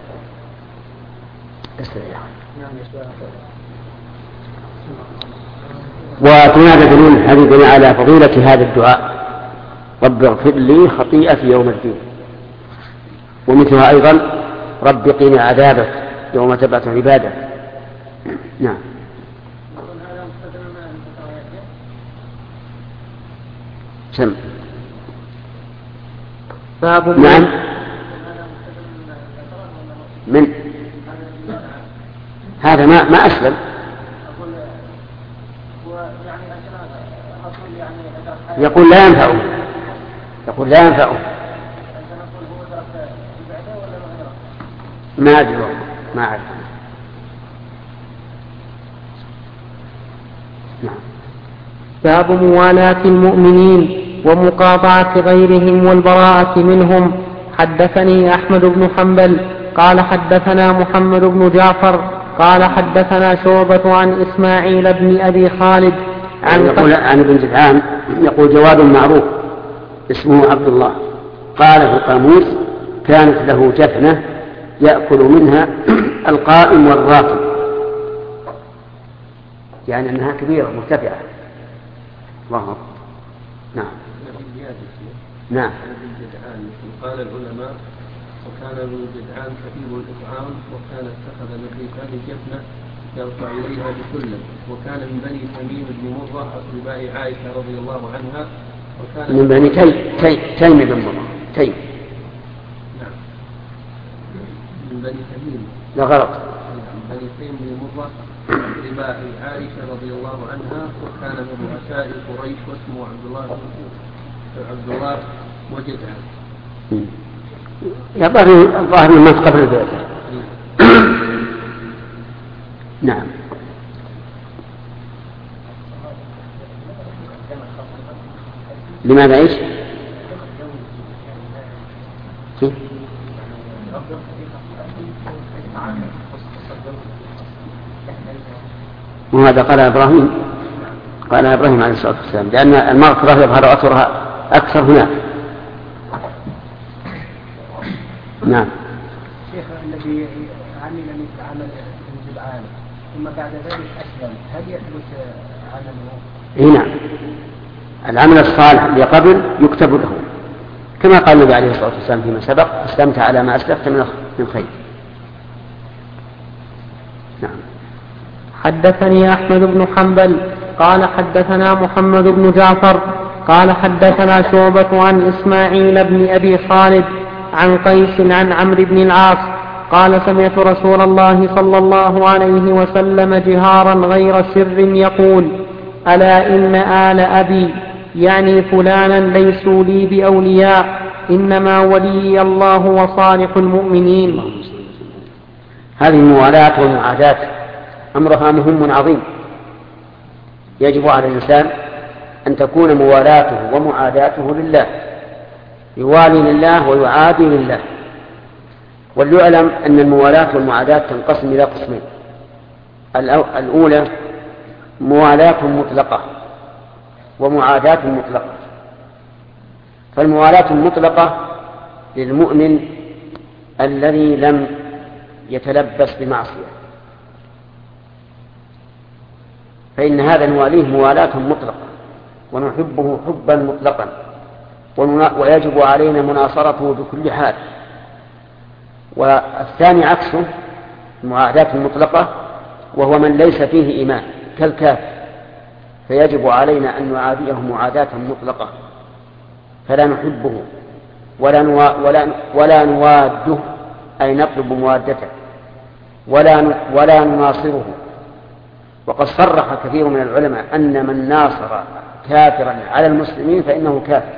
وكنا دليل الحديث على فضيلة هذا الدعاء: رب اغفر لي خطيئتي يوم الدين، ومثلها أيضا رب قنا عذابك يوم تبعث عبادك. نعم. سم. نعم. من هذا ما أسلم. يقول لا ينفعه، يقول لا ينفعه. ما أدري، ما أعرف. نعم. باب موالاة المؤمنين ومقاطعة غيرهم والبراءة منهم. حدثني أحمد بن حنبل قال حدثنا محمد بن جعفر قال حدثنا شعبة عن إسماعيل بن أبي خالد يقول عن ابن جدعان يقول جواد معروف اسمه عبد الله قال في القاموس: كانت له جفنة يأكل منها القائم والراكب، يعني أنها كبيرة مرتفعة. الله. نعم. نعم. قال العلماء: وكان ابن جدعان كثير الإطعام، وكان اتخذ من خيفان جفنة يرفع إليها بكله، وكان من بني تميم بن مرة أقرباء عائشة رضي الله عنها، وكان من بني تيم بن مرة. تيم. نعم. من بني تميم. لا غلط. من بني تيم بن مرة أقرباء عائشة رضي الله عنها، وكان من رؤساء قريش، واسمه عبد الله وجدعان. الظاهر من قبل البيت. نعم. لماذا ايش؟ وهذا قال إبراهيم عليه الصلاة والسلام، لأن المغفرة يظهر أثرها أكثر هناك. نعم. شيخ الذي عمل مثل عمل ابن جدعان ثم بعد ذلك أسلم، هل يثبت عمله؟ نعم. العمل الصالح اللي قبل يكتب له، كما قال النبي عليه الصلاة والسلام فيما سبق: أسلمت على ما أسلفت من خير. نعم. حدثني أحمد بن حنبل قال حدثنا محمد بن جعفر قال حدثنا شعبة عن إسماعيل بن أبي خالد عن قيس عن عمرو بن العاص قال: سمعت رسول الله صلى الله عليه وسلم جهارا غير سر يقول: ألا إن آل أبي يعني فلانا ليسوا لي بأولياء، إنما ولي الله وصالح المؤمنين. هذه الموالاة والمعاداة أمرها مهم عظيم، يجب على الإنسان أن تكون موالاته ومعاداته لله، يوالي لله ويعادي لله. وليعلم أن الموالاة والمعاداة تنقسم إلى قسمين: الأولى موالاة مطلقة ومعاداة مطلقة. فالموالاة المطلقة للمؤمن الذي لم يتلبس بمعصية، فإن هذا نواليه موالاة مطلقة ونحبه حبا مطلقا، ويجب علينا مناصرته بكل حال. والثاني عكسه المعاداة المطلقة، وهو من ليس فيه إيمان كالكافر، فيجب علينا أن نعاديه معاداة مطلقة، فلا نحبه ولا نواده، أي نطلب موادته، ولا نناصره. وقد صرح كثير من العلماء أن من ناصر كافرا على المسلمين فإنه كافر،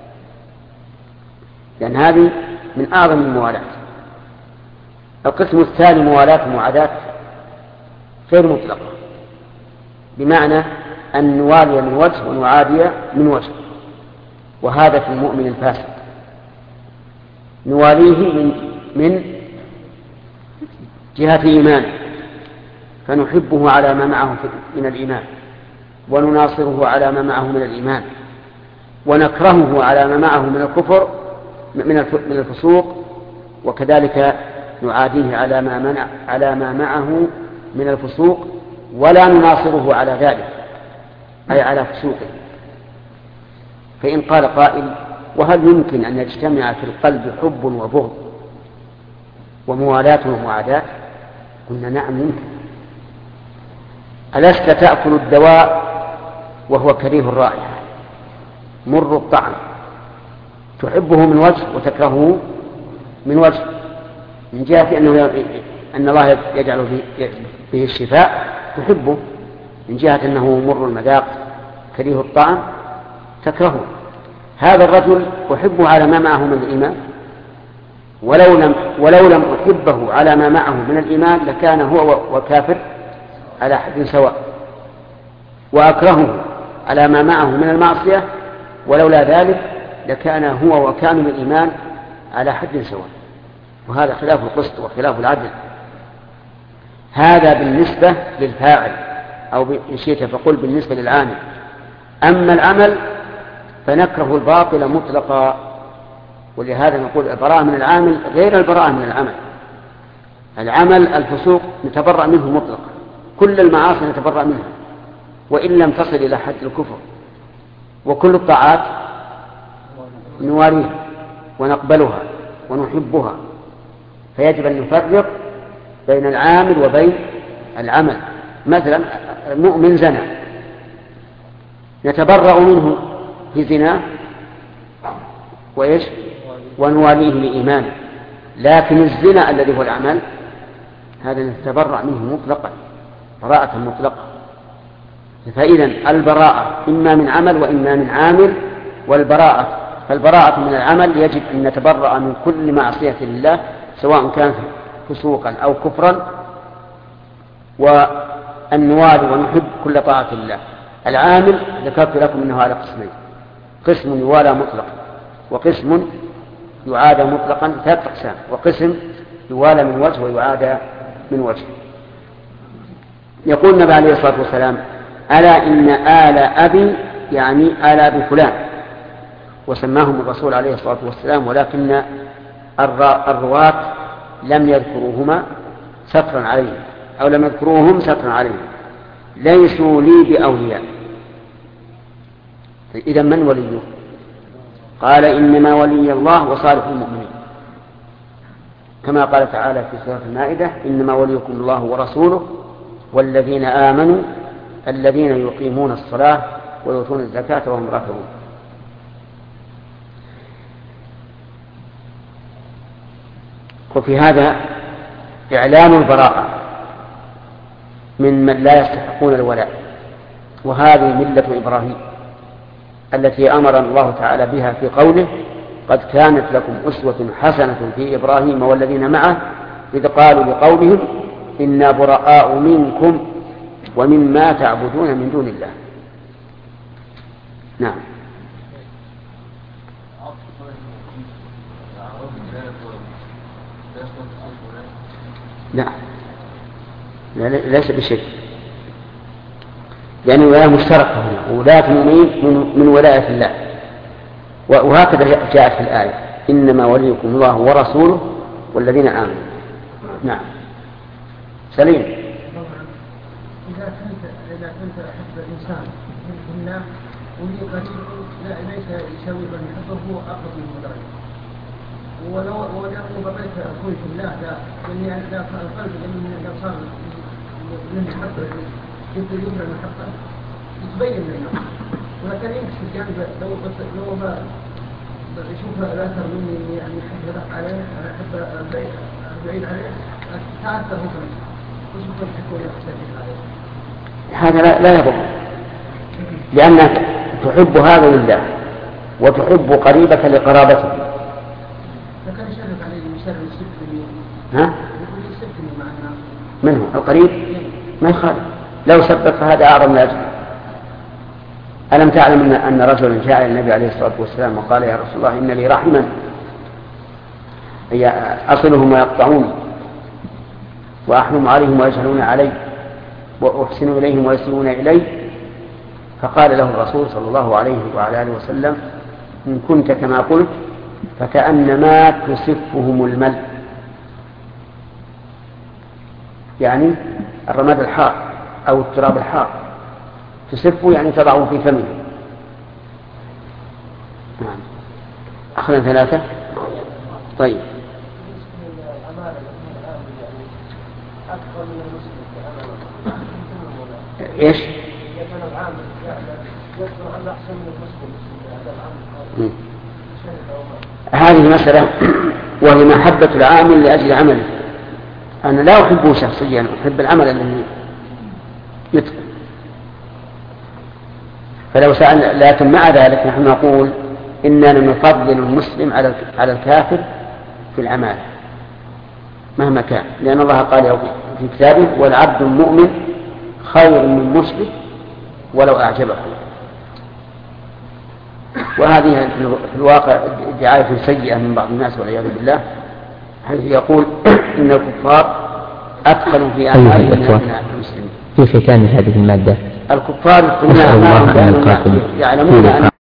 لأن هذه من أعظم الموالاة. القسم الثاني موالاة ومعاداة غير مطلقة، بمعنى أن نوالي من وجه ونعادي من وجه، وهذا في المؤمن الفاسق. نواليه من جهة إيمانه، فنحبه على ما معه من الإيمان، ونناصره على ما معه من الإيمان، ونكرهه على ما معه من الكفر من الفسوق، وكذلك نعاديه على ما معه من الفسوق، ولا نناصره على ذلك أي على فسوقه. فإن قال قائل: وهل يمكن أن يجتمع في القلب حب وبغض وموالاة ومعاداة؟ قلنا: نعم يمكن. ألست تأكل الدواء وهو كريه الرائحة مر الطعم، تحبه من وجه وتكرهه من وجه، من جهة أن الله يجعل به الشفاء تحبه، من جهة أنه مر المذاق كريه الطعم تكرهه. هذا الرجل أحبه على ما معه من الإيمان، ولو لم أحبه على ما معه من الإيمان لكان هو وكافر على حد سواء، وأكرهه على ما معه من المعصية، ولولا ذلك لكان هو وكامل الإيمان على حد سواء. وهذا خلاف القسط وخلاف العدل. هذا بالنسبة للفاعل، أو إن شئت فقل بالنسبة للعامل. أما العمل فنكره الباطل مطلقا، ولهذا نقول البراءة من العامل غير البراءة من العمل. العمل الفسوق نتبرأ منه مطلقا، كل المعاصي نتبرأ منها وإن لم تصل إلى حد الكفر، وكل الطاعات نواليها ونقبلها ونحبها. فيجب أن نفرق بين العامل وبين العمل. مثلا مؤمن زنى نتبرأ منه في زنا ونواليه لإيمانه، لكن الزنا الذي هو العمل هذا نتبرأ منه مطلقا براءة مطلقة. فإذا البراءة إما من عمل وإما من عامل، فالبراءة من العمل يجب أن نتبرأ من كل معصية لله سواء كان فسوقا أو كفرا، وأن نوالي ونحب كل طاعة الله. العامل ذكرت لكم أنه على قسمين: قسم يوالى مطلقا، وقسم يعادى مطلقا، 3 أقسام، وقسم يوالى من وجه ويعادى من وجه. يقول النبي عليه الصلاة والسلام: ألا إن آل أبي يعني آل أبي فلان، وسماهم الرسول عليه الصلاة والسلام، ولكن الرواة لم يذكروهما سترا عليهم، أو لم يذكروهم سترا عليهم، ليسوا لي بأولياء. إذا من وليه؟ قال: إنما ولي الله وصالح المؤمنين، كما قال تعالى في سورة المائدة: إنما وليكم الله ورسوله والذين آمنوا الذين يقيمون الصلاة ويؤتون الزكاة وهم راكعون. وفي هذا إعلان البراءة من لا يستحقون الولاء، وهذه ملة إبراهيم التي أمر الله تعالى بها في قوله: قد كانت لكم أسوة حسنة في إبراهيم والذين معه إذ قالوا لقومهم إنا براء منكم ومما تعبدون من دون الله. نعم. لا ليس بشيء، لأن الولاية مشتركة هنا، ولاية المؤمنين من ولاية الله، وهكذا جاءت في الآية: إنما وليكم الله ورسوله والذين آمنوا. نعم. سليم. إذا كنت أحب الإنسان من الله ولي قريب ليس يساوي من يحبه أقرب من درجة، ولو بقيت أقول في الله لأني لا القلب لأن لو صار من محبة يبدو يبرى المحبة يتبين منه، ولكن يمكن جانب لو يشوف الأثر مني يعني أحب عليه، أنا أحب بعيد عليه تأثر ممكن وشوف الحكومة يختلف عليه. هذا لا يضر، لأنك تحب هذا لله وتحب قريبك لقرابته. لكن يشرف عليه يشرف السبت ها؟ يقول يسبني مع الناس. من هو القريب؟ ما يخالف، لو سبق فهذا أعظم من أجله. ألم تعلم أن رجلا جاء إلى النبي عليه الصلاة والسلام وقال: يا رسول الله إن لي رحما أي أصلهم ويقطعون، وأحلم عليهم ويجهلون علي، وأحسن إليهم ويسيئون إلي. فقال له الرسول صلى الله عليه وعلى آله وسلم: إن كنت كما قلت فكأنما تسفهم المل، يعني الرماد الحار أو التراب الحار، تسفه يعني تضعه في فمه. نعم. أخذنا 3. طيب. إيش؟ هذه المسألة وهي محبة العامل لأجل عمله. أنا لا أحبه شخصيا، أحب العمل الذي يتقن. فلو سأل، لكن مع ذلك نحن نقول إننا نفضل المسلم على الكافر في العمل مهما كان، لأن الله قال في كتابه: والعبد المؤمن خير من مشرك ولو أعجبكم. وهذه في الواقع دعاية سيئة من بعض الناس والعياذ بالله، حيث يقول إن الكفار أدخلوا في أعمالهم المسلمين. في ختام هذه المادة الكفار يعلمون أن